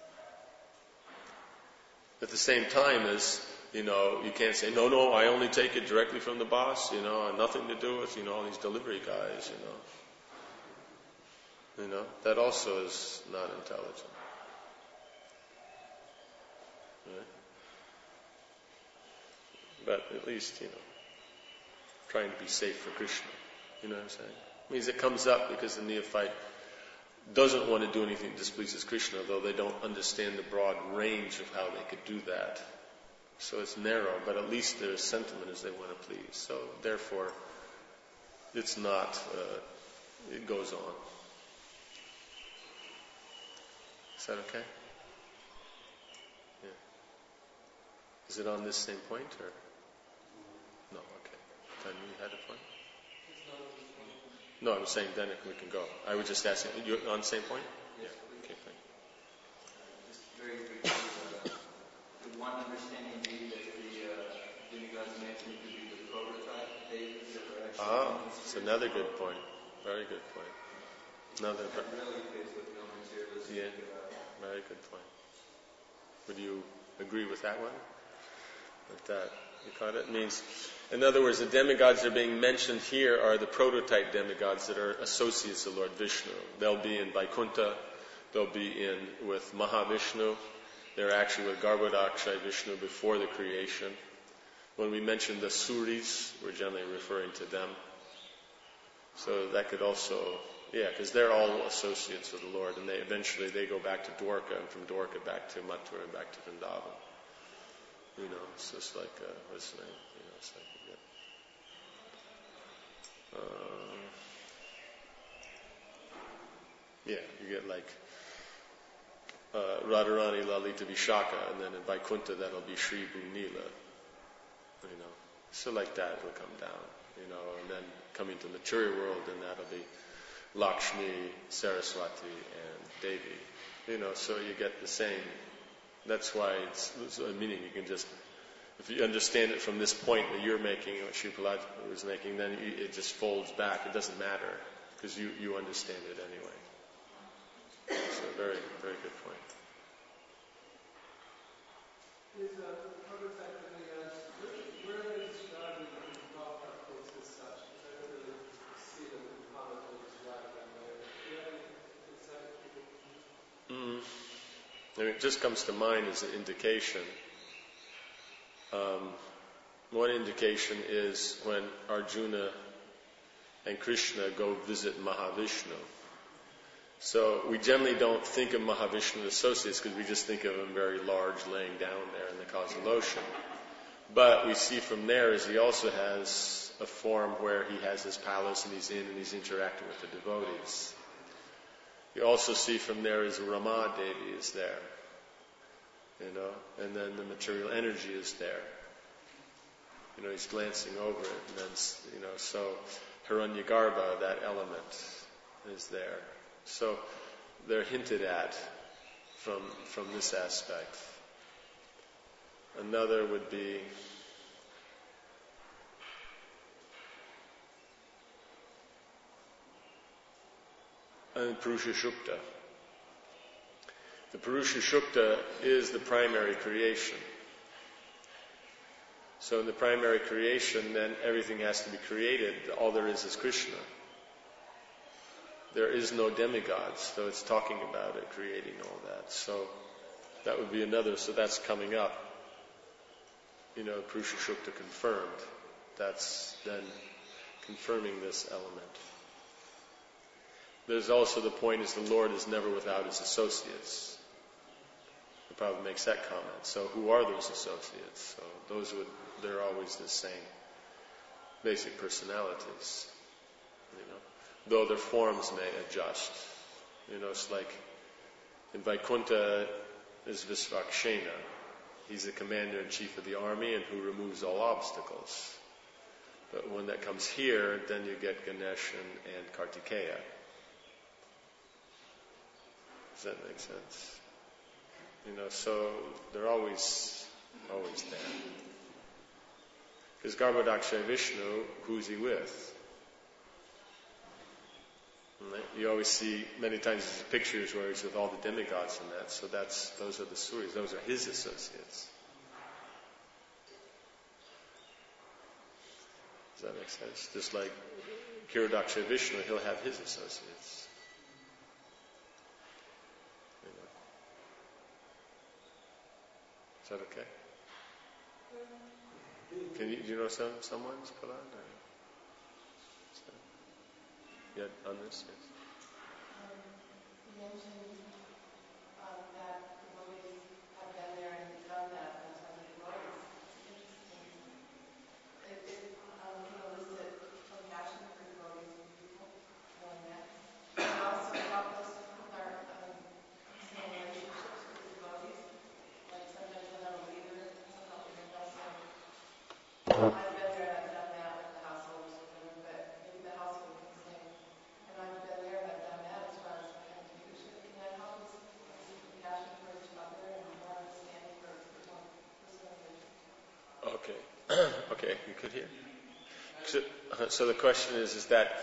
At the same time as, you know, you can't say, no, no, I only take it directly from the boss, you know, and nothing to do with, you know, all these delivery guys, you know. You know, that also is not intelligent. Right? But at least, you know, trying to be safe for Krishna. You know what I'm saying? It means it comes up because the neophyte doesn't want to do anything that displeases Krishna, though they don't understand the broad range of how they could do that. So it's narrow, but at least their sentiment is they want to please. So therefore, it's not, uh, it goes on. Is that okay? Yeah. Is it on this same point, or? No, okay. Then you had a point? No, I was saying then we can go. I was just asking, you on the same point? Yes. Yeah. Okay, fine. Just very quickly, uh, the one understanding being that the uh, demigods mentioned to be the prototype deities that were actually... Ah, it's another good point. Very good point. Another. That really fits with no materialistic... Yeah, uh, very good point. Would you agree with that one? With that, you caught it? It means, in other words, the demigods that are being mentioned here are the prototype demigods that are associates of Lord Vishnu. They'll be in Vaikuntha, they'll be in with Mahavishnu, they're actually with Garbhodakshay Vishnu before the creation. When we mention the Suris, we're generally referring to them. So that could also, yeah, because they're all associates of the Lord, and they eventually they go back to Dwarka, and from Dwarka back to Mathura and back to Vrindavan. You know, it's just like, uh, what's the name? You know, it's like, you get, uh, yeah, you get like uh, Radharani Lalita Vishaka, and then in Vaikuntha that'll be Sri Bhunila. You know, so like that will come down. You know, and then coming to the material world, then that'll be Lakshmi, Saraswati, and Devi. You know, so you get the same. That's why it's, it's a meaning you can just, if you understand it from this point that you're making, what Sripalad was making, then you, it just folds back. It doesn't matter, because you, you understand it anyway. So very, very good point. Is uh, the prototype of the uh, where, where are they described in the Prabhupada quotes as such? Because I don't really see them in Muhammad or described that way. Do you have any insight people can use? Mm. I mean, it just comes to mind as an indication. Um, one indication is when Arjuna and Krishna go visit Mahavishnu. So we generally don't think of Mahavishnu associates because we just think of him very large laying down there in the causal ocean. But we see from there is he also has a form where he has his palace and he's in and he's interacting with the devotees. You also see from there is Rama Devi is there, you know, and then the material energy is there. You know, he's glancing over it, and then, you know, so Hiranyagarbha, that element, is there. So they're hinted at from from this aspect. Another would be and Purusha Shukta. The Purusha Shukta is the primary creation. So in the primary creation, then everything has to be created. All there is is Krishna. There is no demigods, so it's talking about it, creating all that. So that would be another, so that's coming up. you know, Purusha Sukta confirmed. That's then confirming this element. There's also the point is the Lord is never without his associates. The Prabhupada makes that comment. So who are those associates? So those would, they're always the same basic personalities, you know, though their forms may adjust. You know, it's like in Vaikuntha is Visvakshena. He's the commander-in-chief of the army and who removes all obstacles. But when that comes here, then you get Ganesh and, and Kartikeya. Does that make sense? You know, so they're always, always there. Because Garbhodakshaya Vishnu, who's he with? Right? You always see, many times, pictures where he's with all the demigods and that. So that's, those are the Suris. Those are his associates. Does that make sense? Just like Kirodakshaya Vishnu, he'll have his associates. You know. Is that okay? Can you, do you know some, someone's Kalan? Yeah, on this, yes. Um, you mentioned um, that devotees have been there and done that in some of the devotees. Interesting. It, it um, you know, listed compassion for devotees and people doing that. And also help us with our um, personal relationships with the devotees. Like sometimes when I'm a leader, I'm helping them also. I've been there and I've done that with the households or whatever, but maybe the household can say, and I've been there and I've done that as far as kind of leadership. Can that help us see compassion for each other and more understanding for more personal relationships? Okay. Okay, you could hear. So, so the question is, is that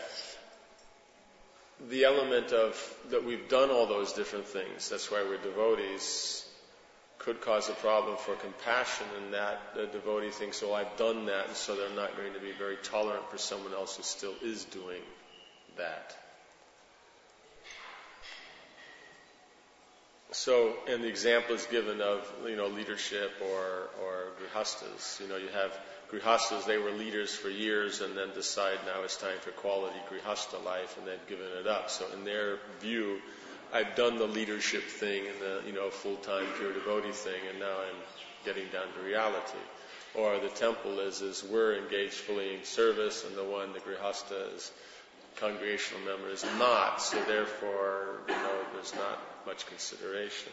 the element of that we've done all those different things, that's why we're devotees, could cause a problem for compassion in that the devotee thinks, oh, I've done that, and so they're not going to be very tolerant for someone else who still is doing that. So, and the example is given of, you know, leadership or, or grihastas. You know, you have grihastas, they were leaders for years and then decide now it's time for quality grihasta life and they've given it up. So in their view, I've done the leadership thing and the, you know, full-time pure devotee thing and now I'm getting down to reality. Or the temple is, is we're engaged fully in service and the one, the grihasta is congregational member is not, so therefore, you know, there's not much consideration.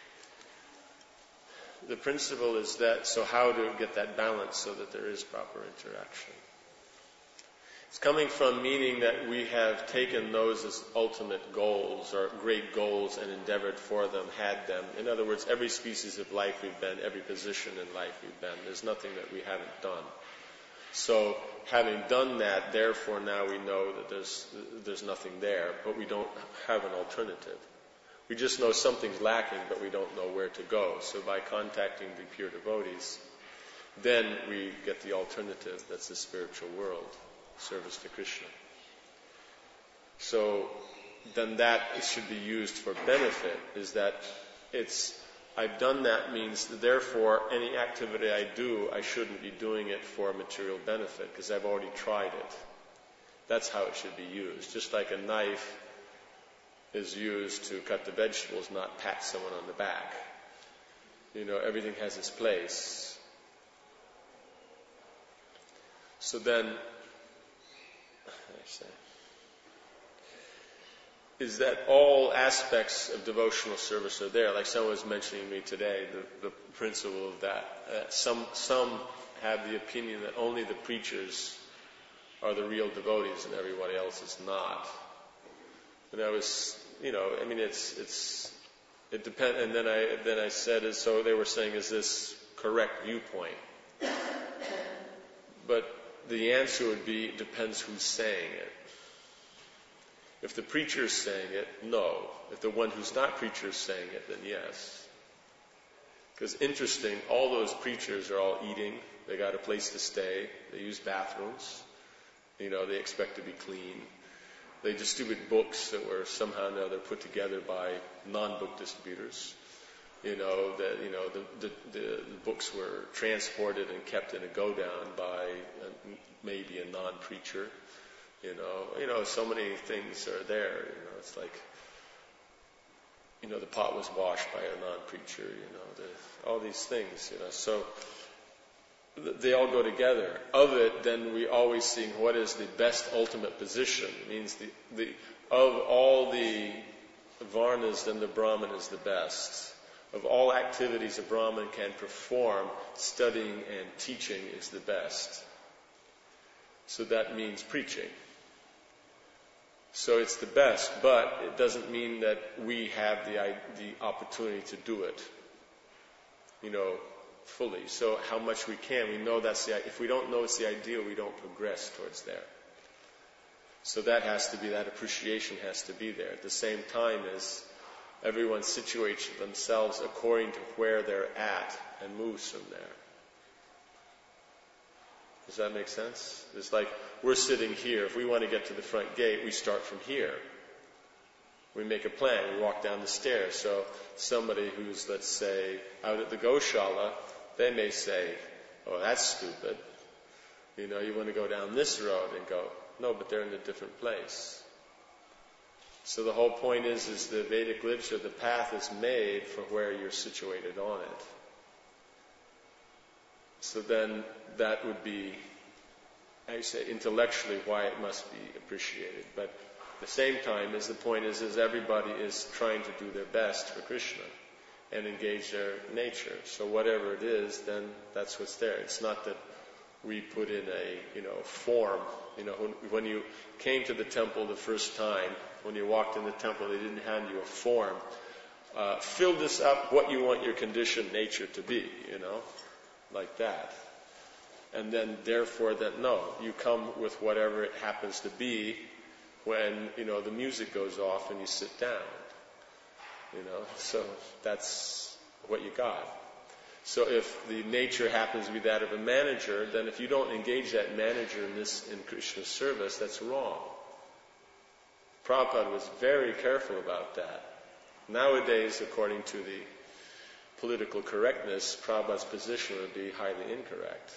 The principle is that, so how to get that balance so that there is proper interaction? It's coming from meaning that we have taken those as ultimate goals or great goals and endeavored for them, had them. In other words, every species of life we've been, every position in life we've been, there's nothing that we haven't done. So, having done that, therefore now we know that there's there's nothing there, but we don't have an alternative. We just know something's lacking, but we don't know where to go. So by contacting the pure devotees, then we get the alternative, that's the spiritual world, service to Krishna. So then that should be used for benefit, is that it's I've done that means that therefore any activity I do, I shouldn't be doing it for material benefit because I've already tried it. That's how it should be used. Just like a knife is used to cut the vegetables, not pat someone on the back. You know, everything has its place. So then, I say, is that all aspects of devotional service are there. Like someone was mentioning to me today, the, the principle of that. Uh, some some have the opinion that only the preachers are the real devotees and everybody else is not. And I was, you know, I mean, it's it's it depends. And then I then I said, is so they were saying, is this correct viewpoint? But the answer would be, it depends who's saying it. If the preacher is saying it, no. If the one who's not preacher is saying it, then yes. Because interesting, all those preachers are all eating. They got a place to stay. They use bathrooms. You know, they expect to be clean. They distribute books that were somehow or another put together by non-book distributors. You know, that, you know, the, the, the books were transported and kept in a go-down by a, maybe a non-preacher. You know, you know, so many things are there. You know, it's like, you know, the pot was washed by a non-preacher. You know, the, all these things. You know, so th- they all go together. Of it, then we always seeing what is the best ultimate position. It means the the of all the varnas, then the Brahman is the best. Of all activities a Brahman can perform, studying and teaching is the best. So that means preaching. So it's the best, but it doesn't mean that we have the the opportunity to do it, you know, fully. So how much we can, we know that's the, if we don't know it's the ideal, we don't progress towards there. So that has to be, that appreciation has to be there. At the same time as everyone situates themselves according to where they're at and moves from there. Does that make sense? It's like we're sitting here. If we want to get to the front gate, we start from here. We make a plan. We walk down the stairs. So somebody who's, let's say, out at the Goshala, they may say, oh, that's stupid. You know, you want to go down this road and go, no, but they're in a different place. So the whole point is, is the Vedic literature, the path is made for where you're situated on it. So then that would be, I say, intellectually why it must be appreciated. But at the same time, is the point is, is everybody is trying to do their best for Krishna and engage their nature. So whatever it is, then that's what's there. It's not that we put in a, you know, form. You know, when, when you came to the temple the first time, when you walked in the temple, they didn't hand you a form. Uh, fill this up, what you want your conditioned nature to be, you know, like that. And then, therefore, that no, you come with whatever it happens to be when, you know, the music goes off and you sit down. You know, so that's what you got. So if the nature happens to be that of a manager, then if you don't engage that manager in this, in Krishna's service, that's wrong. Prabhupada was very careful about that. Nowadays, according to the political correctness, Prabhupada's position would be highly incorrect.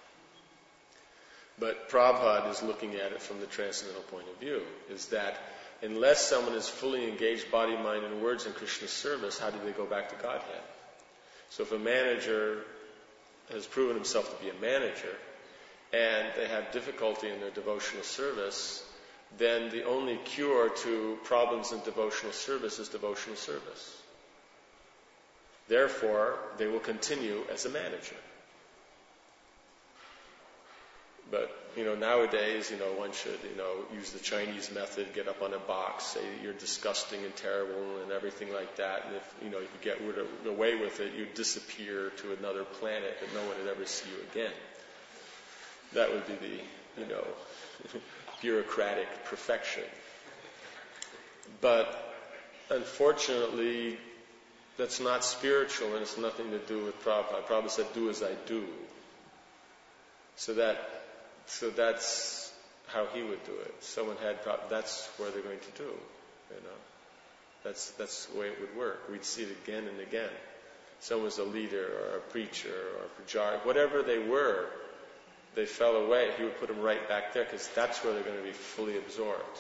But Prabhupada is looking at it from the transcendental point of view, is that unless someone is fully engaged body, mind, and words in Krishna's service, how do they go back to Godhead? So if a manager has proven himself to be a manager, and they have difficulty in their devotional service, then the only cure to problems in devotional service is devotional service. Therefore, they will continue as a manager. But, you know, nowadays, you know, one should, you know, use the Chinese method, get up on a box, say you're disgusting and terrible and everything like that. And if, you know, you could get rid of, away with it, you'd disappear to another planet and no one would ever see you again. That would be the, you know, bureaucratic perfection. But, unfortunately, that's not spiritual and it's nothing to do with Prabhupada. Prabhupada said, do as I do. So that So that's how he would do it. Someone had, that's where they're going to do, you know. That's that's the way it would work. We'd see it again and again. Someone was a leader or a preacher or a pujari, whatever they were, they fell away. He would put them right back there because that's where they're going to be fully absorbed.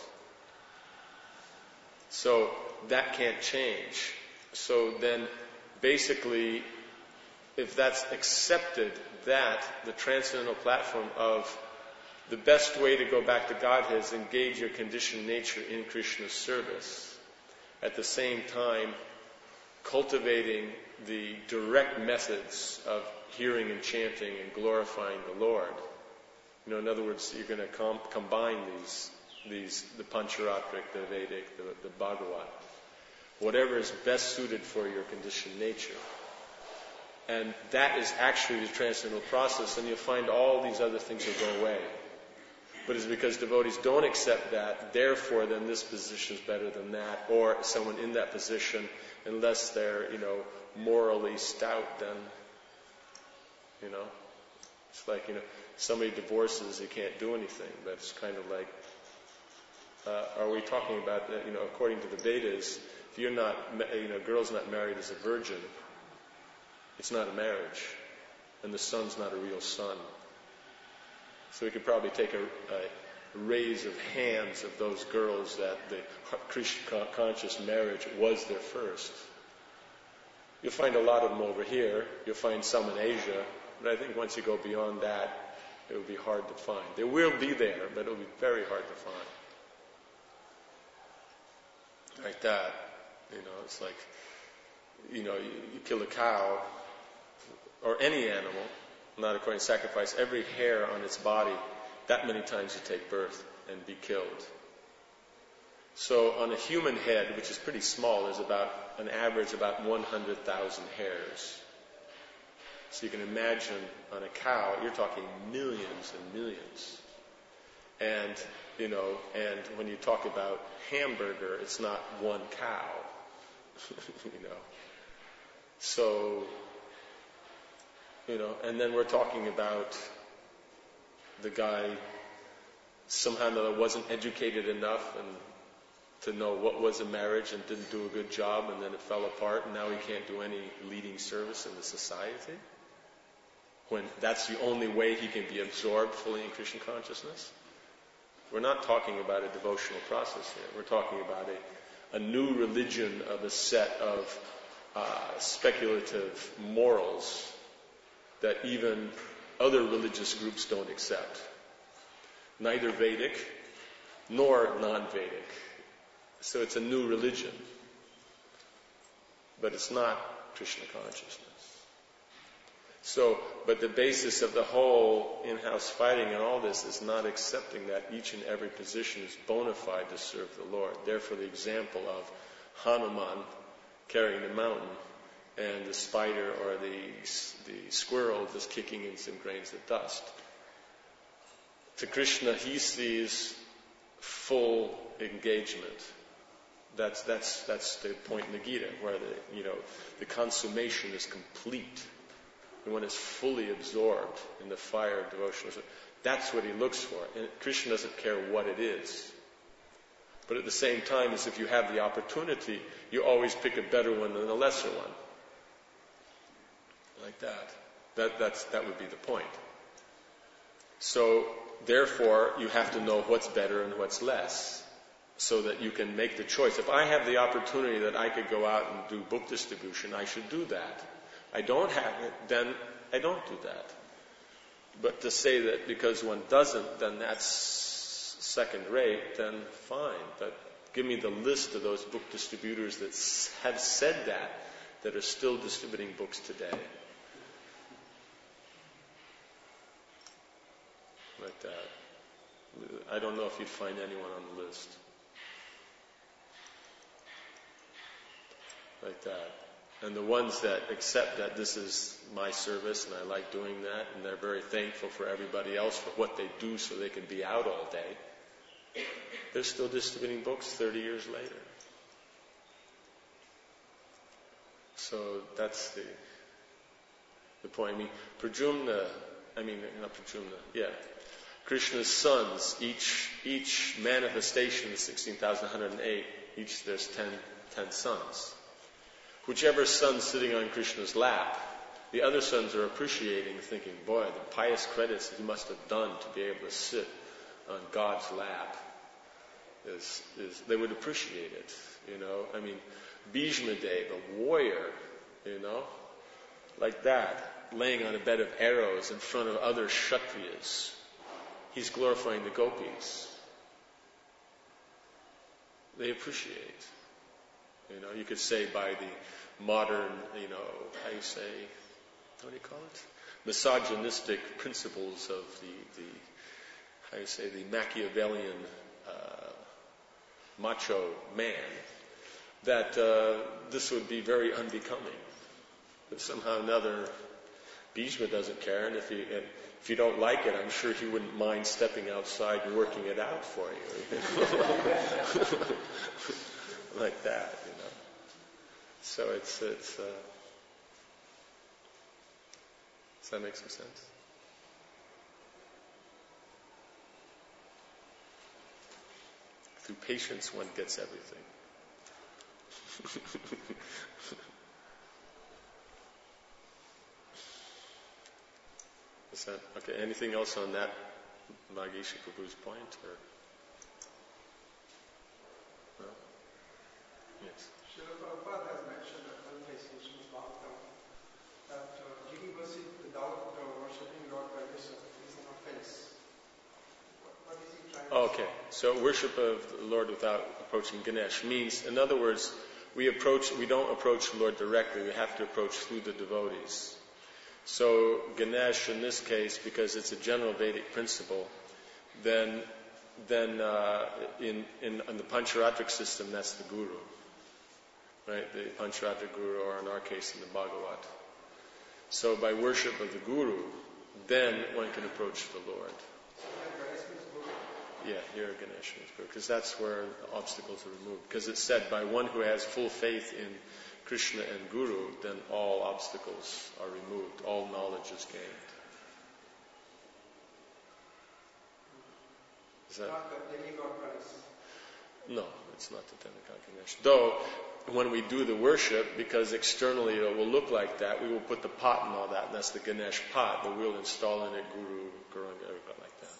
So that can't change. So then basically, if that's accepted, that the transcendental platform of the best way to go back to Godhead is engage your conditioned nature in Krishna's service. At the same time, cultivating the direct methods of hearing and chanting and glorifying the Lord. You know, in other words, you're going to com- combine these, these, the Pancharatric, the Vedic, the, the Bhagavat, whatever is best suited for your conditioned nature. And that is actually the transcendental process, and you'll find all these other things will go away. But it's because devotees don't accept that, therefore then this position is better than that, or someone in that position, unless they're, you know, morally stout, then, you know, it's like, you know, somebody divorces, he can't do anything, but it's kind of like, uh, are we talking about, uh, you know, according to the Vedas, if you're not, you know, a girl's not married as a virgin, It's not a marriage. And the son's not a real son. So we could probably take a, a raise of hands of those girls that the Krishna conscious marriage was their first. You'll find a lot of them over here. You'll find some in Asia. But I think once you go beyond that, it will be hard to find. They will be there, but it will be very hard to find. Like that. You know, it's like, you know, you, you kill a cow, or any animal, not according to sacrifice, every hair on its body, that many times you take birth and be killed. So on a human head, which is pretty small, there's about an average about one hundred thousand hairs. So you can imagine on a cow, you're talking millions and millions. And, you know, and when you talk about hamburger, it's not one cow, you know. So, you know, and then we're talking about the guy somehow that wasn't educated enough and to know what was a marriage and didn't do a good job, and then it fell apart, and now he can't do any leading service in the society, when that's the only way he can be absorbed fully in Krishna consciousness. We're not talking about a devotional process here. We're talking about a, a new religion of a set of uh, speculative morals that even other religious groups don't accept. Neither Vedic nor non-Vedic. So it's a new religion. But it's not Krishna consciousness. So, but the basis of the whole in-house fighting and all this is not accepting that each and every position is bona fide to serve the Lord. Therefore, the example of Hanuman carrying the mountain and the spider or the, the squirrel just kicking in some grains of dust. To Krishna, he sees full engagement. That's that's that's the point in the Gita, where the you know the consummation is complete. And one is fully absorbed in the fire of devotion. That's what he looks for. And Krishna doesn't care what it is. But at the same time, as if you have the opportunity, you always pick a better one than a lesser one. Like that. That that's that would be the point. So therefore, you have to know what's better and what's less, so that you can make the choice. If I have the opportunity that I could go out and do book distribution, I should do that. I don't have it, then I don't do that. But to say that because one doesn't, then that's second rate, then fine. But give me the list of those book distributors that have said that, that are still distributing books today. Like that. I don't know if you'd find anyone on the list. Like that. And the ones that accept that this is my service and I like doing that, and they're very thankful for everybody else for what they do so they can be out all day, they're still distributing books thirty years later. So that's the the point. I mean, Pradyumna, I mean, not Pradyumna, yeah. Krishna's sons, each each manifestation is sixteen thousand one hundred eight, each there's ten, ten sons. Whichever son's sitting on Krishna's lap, the other sons are appreciating, thinking, boy, the pious credits he must have done to be able to sit on God's lap, is, is they would appreciate it, you know. I mean, Bhishma Dev, a warrior, you know, like that, laying on a bed of arrows in front of other Kshatriyas. He's glorifying the gopis. They appreciate. You know, you could say by the modern, you know, how do you say, what do you call it? Misogynistic principles of the, the how do you say, the Machiavellian uh, macho man, that uh, this would be very unbecoming. But somehow or another, Bhishma doesn't care, and if you if you don't like it, I'm sure he wouldn't mind stepping outside and working it out for you. Like that, you know. So it's it's. Uh, does that make some sense? Through patience, one gets everything. Is that okay? Anything else on that Vagisha Prabhu's point? Or no? Yes. Srila Prabhupada has mentioned at one place in Srimad Bhagavatam that uh, giving worship without uh, worshipping Lord Krishna is an offense. What, what is he trying to Okay, so worship of the Lord without approaching Ganesh means, in other words, we approach, we don't approach the Lord directly. We have to approach through the devotees. So Ganesh, in this case, because it's a general Vedic principle, then then uh, in, in in the Pancharatric system, that's the Guru, right? The Pancharatric Guru, or in our case, in the Bhagavat. So by worship of the Guru, then one can approach the Lord. Yeah, here Ganesh means Guru, because that's where the obstacles are removed. Because it's said, by one who has full faith in Krishna and Guru, then all obstacles are removed, all knowledge is gained. Is that? not the demigod Ganesh? No, it's not the demigod Ganesh. Though, when we do the worship, because externally it will look like that, we will put the pot and all that, and that's the Ganesh pot, but we'll install in it Guru, Gauranga, everybody like that.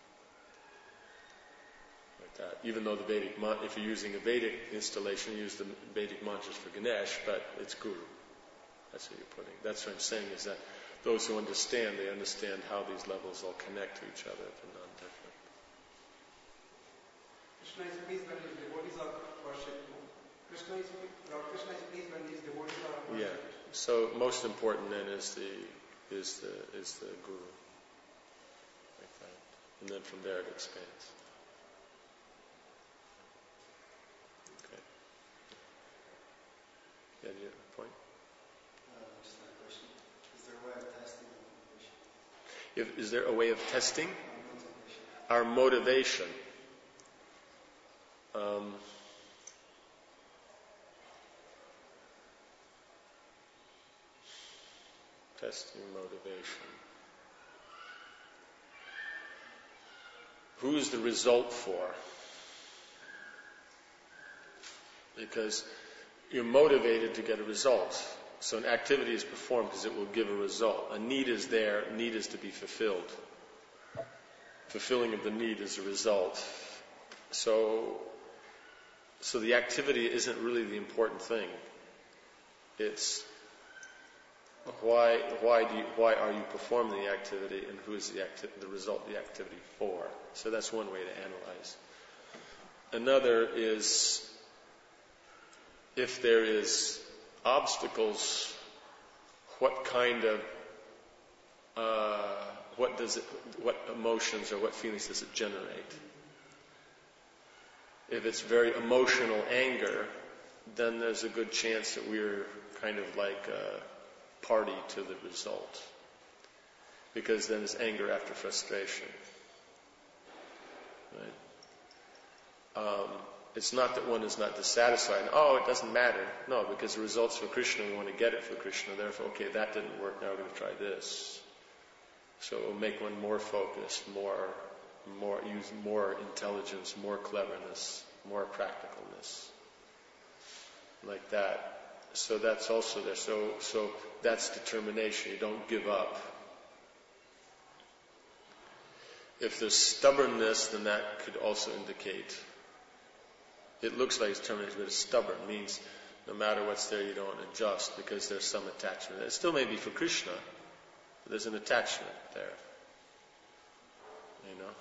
Like that. Even though the Vedic, if you're using a Vedic installation, you use the Vedic mantras for Ganesh, but it's Guru. That's what you're putting. That's what I'm saying, is that those who understand, they understand how these levels all connect to each other. They're non-different. Krishna is pleased when his devotees are worshipped. Krishna is, Lord Krishna is pleased when his devotees are worshipped. Yeah. So most important then is the is the is the Guru. Like that. And then from there it expands. Okay. Yeah, do you have a point? Uh, just another question. Is there a way of testing the motivation? If, is there a way of testing Our motivation. our motivation? Um, testing motivation. Who is the result for? Because you're motivated to get a result. So an activity is performed because it will give a result. A need is there, a need is to be fulfilled. Fulfilling of the need is a result. So, so the activity isn't really the important thing. It's why, why do you, why are you performing the activity, and who is the acti- the result of the activity for? So that's one way to analyze. Another is, if there is obstacles, what kind of, uh, what does it, what emotions or what feelings does it generate? If it's very emotional anger, then there's a good chance that we're kind of like a party to the result. Because then it's anger after frustration. Right? Um, it's not that one is not dissatisfied. Oh, it doesn't matter. No, because the result's for Krishna, we want to get it for Krishna. Therefore, okay, that didn't work, now we're going to try this. So it will make one more focused, more, more, use more intelligence, more cleverness, more practicalness. Like that. So that's also there. So, so that's determination. You don't give up. If there's stubbornness, then that could also indicate, it looks like it's determination, but it's stubborn. It means no matter what's there, you don't adjust because there's some attachment. It still may be for Krishna, but there's an attachment there. You know?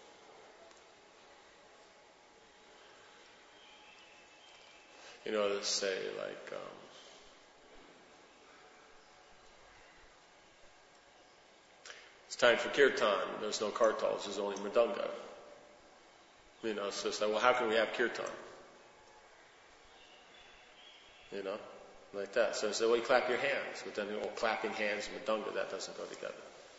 You know, let's say like, um, it's time for kirtan. There's no kartals. There's only mridanga. You know, so it's like, well, how can we have kirtan? You know, like that. So I say, well, you clap your hands. But then, oh, clapping hands and mridanga, that doesn't go together.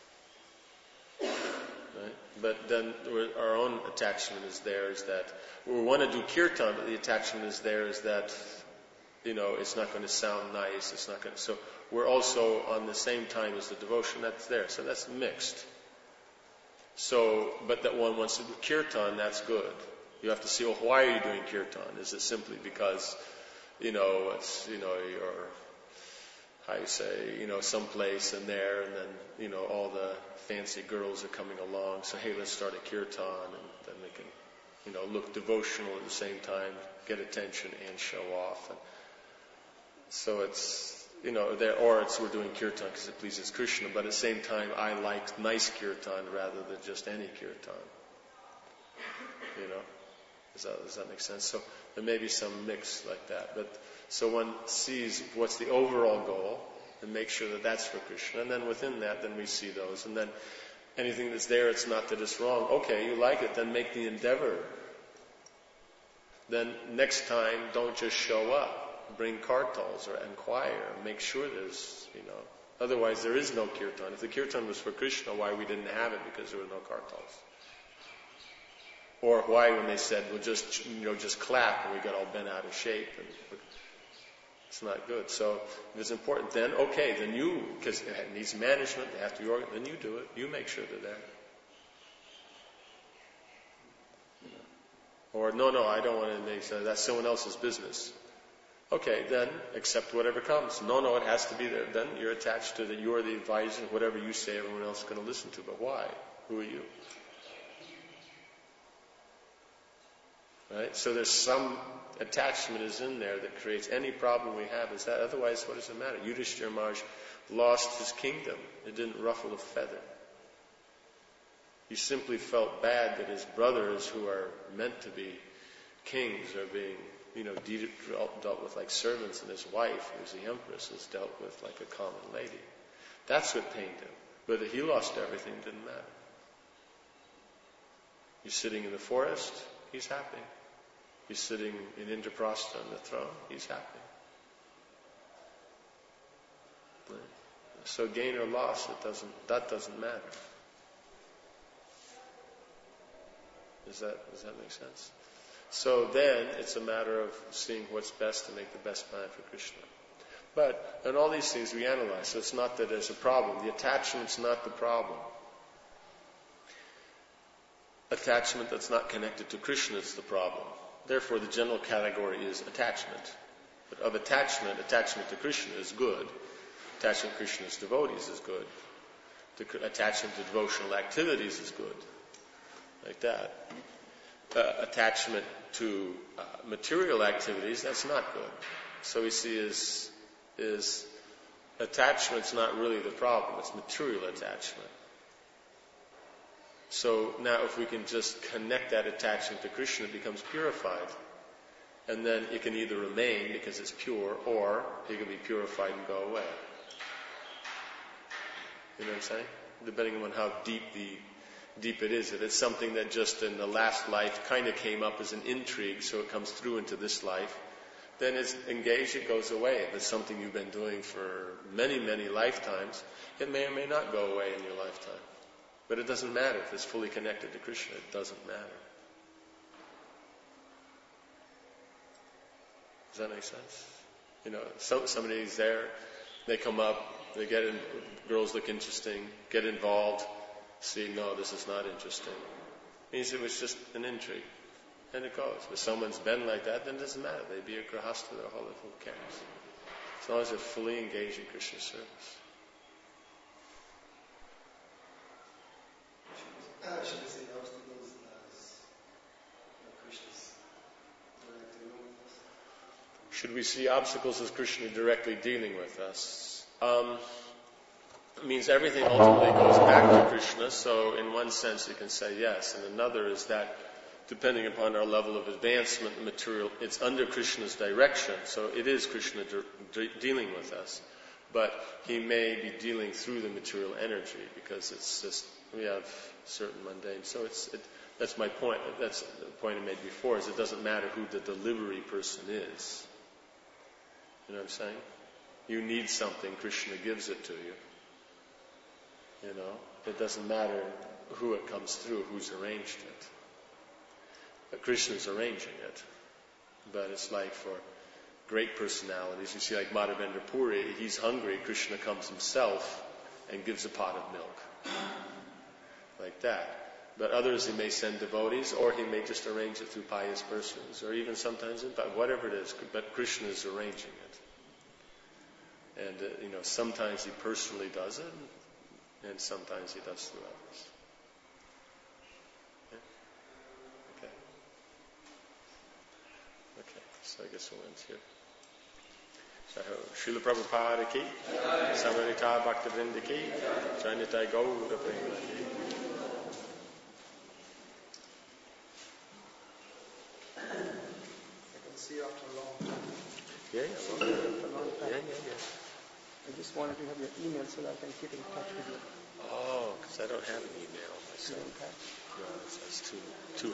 Right? But then our own attachment is there, is that we want to do kirtan, but the attachment is there is that, you know, it's not going to sound nice. It's not going to, so we're also on the same time as the devotion that's there. So that's mixed. So, but that one wants to do kirtan, that's good. You have to see, well, why are you doing kirtan? Is it simply because, you know, it's, you know, you're, how you say, you know, someplace and there, and then, you know, all the fancy girls are coming along. So, hey, let's start a kirtan, and then they can, you know, look devotional at the same time, get attention and show off. And so it's, you know, there, or it's we're doing kirtan because it pleases Krishna, but at the same time, I like nice kirtan rather than just any kirtan. You know, does that, does that make sense? So there may be some mix like that, but so one sees what's the overall goal and make sure that that's for Krishna, and then within that, then we see those, and then anything that's there, it's not that it's wrong. Okay, you like it, then make the endeavor. Then next time, don't just show up. Bring kartals or inquire. Make sure there's, you know. Otherwise, there is no kirtan. If the kirtan was for Krishna, why we didn't have it? Because there were no kartals. Or why, when they said, well, just, you know, just clap, and we got all bent out of shape, and it's not good. So if it's important, then okay, then you, because it needs management, they have to be organized, then you do it. You make sure they're there. Or, no, no, I don't want to make so that's someone else's business. Okay, then accept whatever comes. No, no, it has to be there. Then you're attached to that. You're the advisor. Whatever you say, everyone else is going to listen to. But why? Who are you? Right? So there's some attachment is in there that creates any problem we have. Is that otherwise? What does it matter? Yudhishthira Maharaj lost his kingdom. It didn't ruffle a feather. He simply felt bad that his brothers, who are meant to be kings, are being, you know, dealt, dealt with like servants, and his wife, who's the empress, is dealt with like a common lady. That's what pained him. Whether he lost everything didn't matter. He's sitting in the forest, he's happy. He's sitting in Indraprastha on the throne, he's happy. So gain or loss, it doesn't. That doesn't matter. Does that does that make sense? So then it's a matter of seeing what's best to make the best plan for Krishna. But in all these things we analyze. So it's not that there's a problem. The attachment's not the problem. Attachment that's not connected to Krishna is the problem. Therefore, the general category is attachment. But of attachment, attachment to Krishna is good. Attachment to Krishna's devotees is good. The attachment to devotional activities is good. Like that. Uh, attachment to uh, material activities, that's not good. So we see is, is attachment's not really the problem, it's material attachment. So now if we can just connect that attachment to Krishna, it becomes purified. And then it can either remain because it's pure, or it can be purified and go away. You know what I'm saying? Depending on how deep the deep it is. If it's something that just in the last life kind of came up as an intrigue, so it comes through into this life, then it's engaged, it goes away. If it's something you've been doing for many, many lifetimes, it may or may not go away in your lifetime. But it doesn't matter if it's fully connected to Krishna. It doesn't matter. Does that make sense? You know, so, somebody's there, they come up, they get in, girls look interesting, get involved, see, no, this is not interesting. It means it was just an intrigue. And it goes. If someone's been like that, then it doesn't matter. They be a grahastha their whole life, who cares? As long as they're fully engaged in Krishna's service. Uh, should we say obstacles as Krishna's directly dealing with us? Should we see obstacles as Krishna directly dealing with us? Um, it means everything ultimately goes back to Krishna, so in one sense you can say yes, and another is that depending upon our level of advancement, the material, it's under Krishna's direction, so it is Krishna de- de- dealing with us, but he may be dealing through the material energy, because it's just, we have certain mundane, so it's, it, that's my point, that's the point I made before, is it doesn't matter who the delivery person is. You know what I'm saying? You need something, Krishna gives it to you. You know, it doesn't matter who it comes through, who's arranged it. But Krishna's arranging it. But it's like for great personalities, you see like Madhavendra Puri, he's hungry, Krishna comes himself and gives a pot of milk. Like that. But others he may send devotees, or he may just arrange it through pious persons, or even sometimes in whatever it is, but Krishna is arranging it. And, uh, you know, sometimes he personally does it, and sometimes he does through others. Okay. Okay. Okay. So I guess we'll end here. So, Srila Prabhupada ki, Samarika Bhaktivinoda ki, Jainitai Gaura Prema ki. I can see you after a long time. Yeah, yeah, well, After a long time. yeah, yeah, yeah. I just wanted to have your email so that I can keep in touch with you. Oh, because I don't have an email You myself. don't have? No, it's, it's too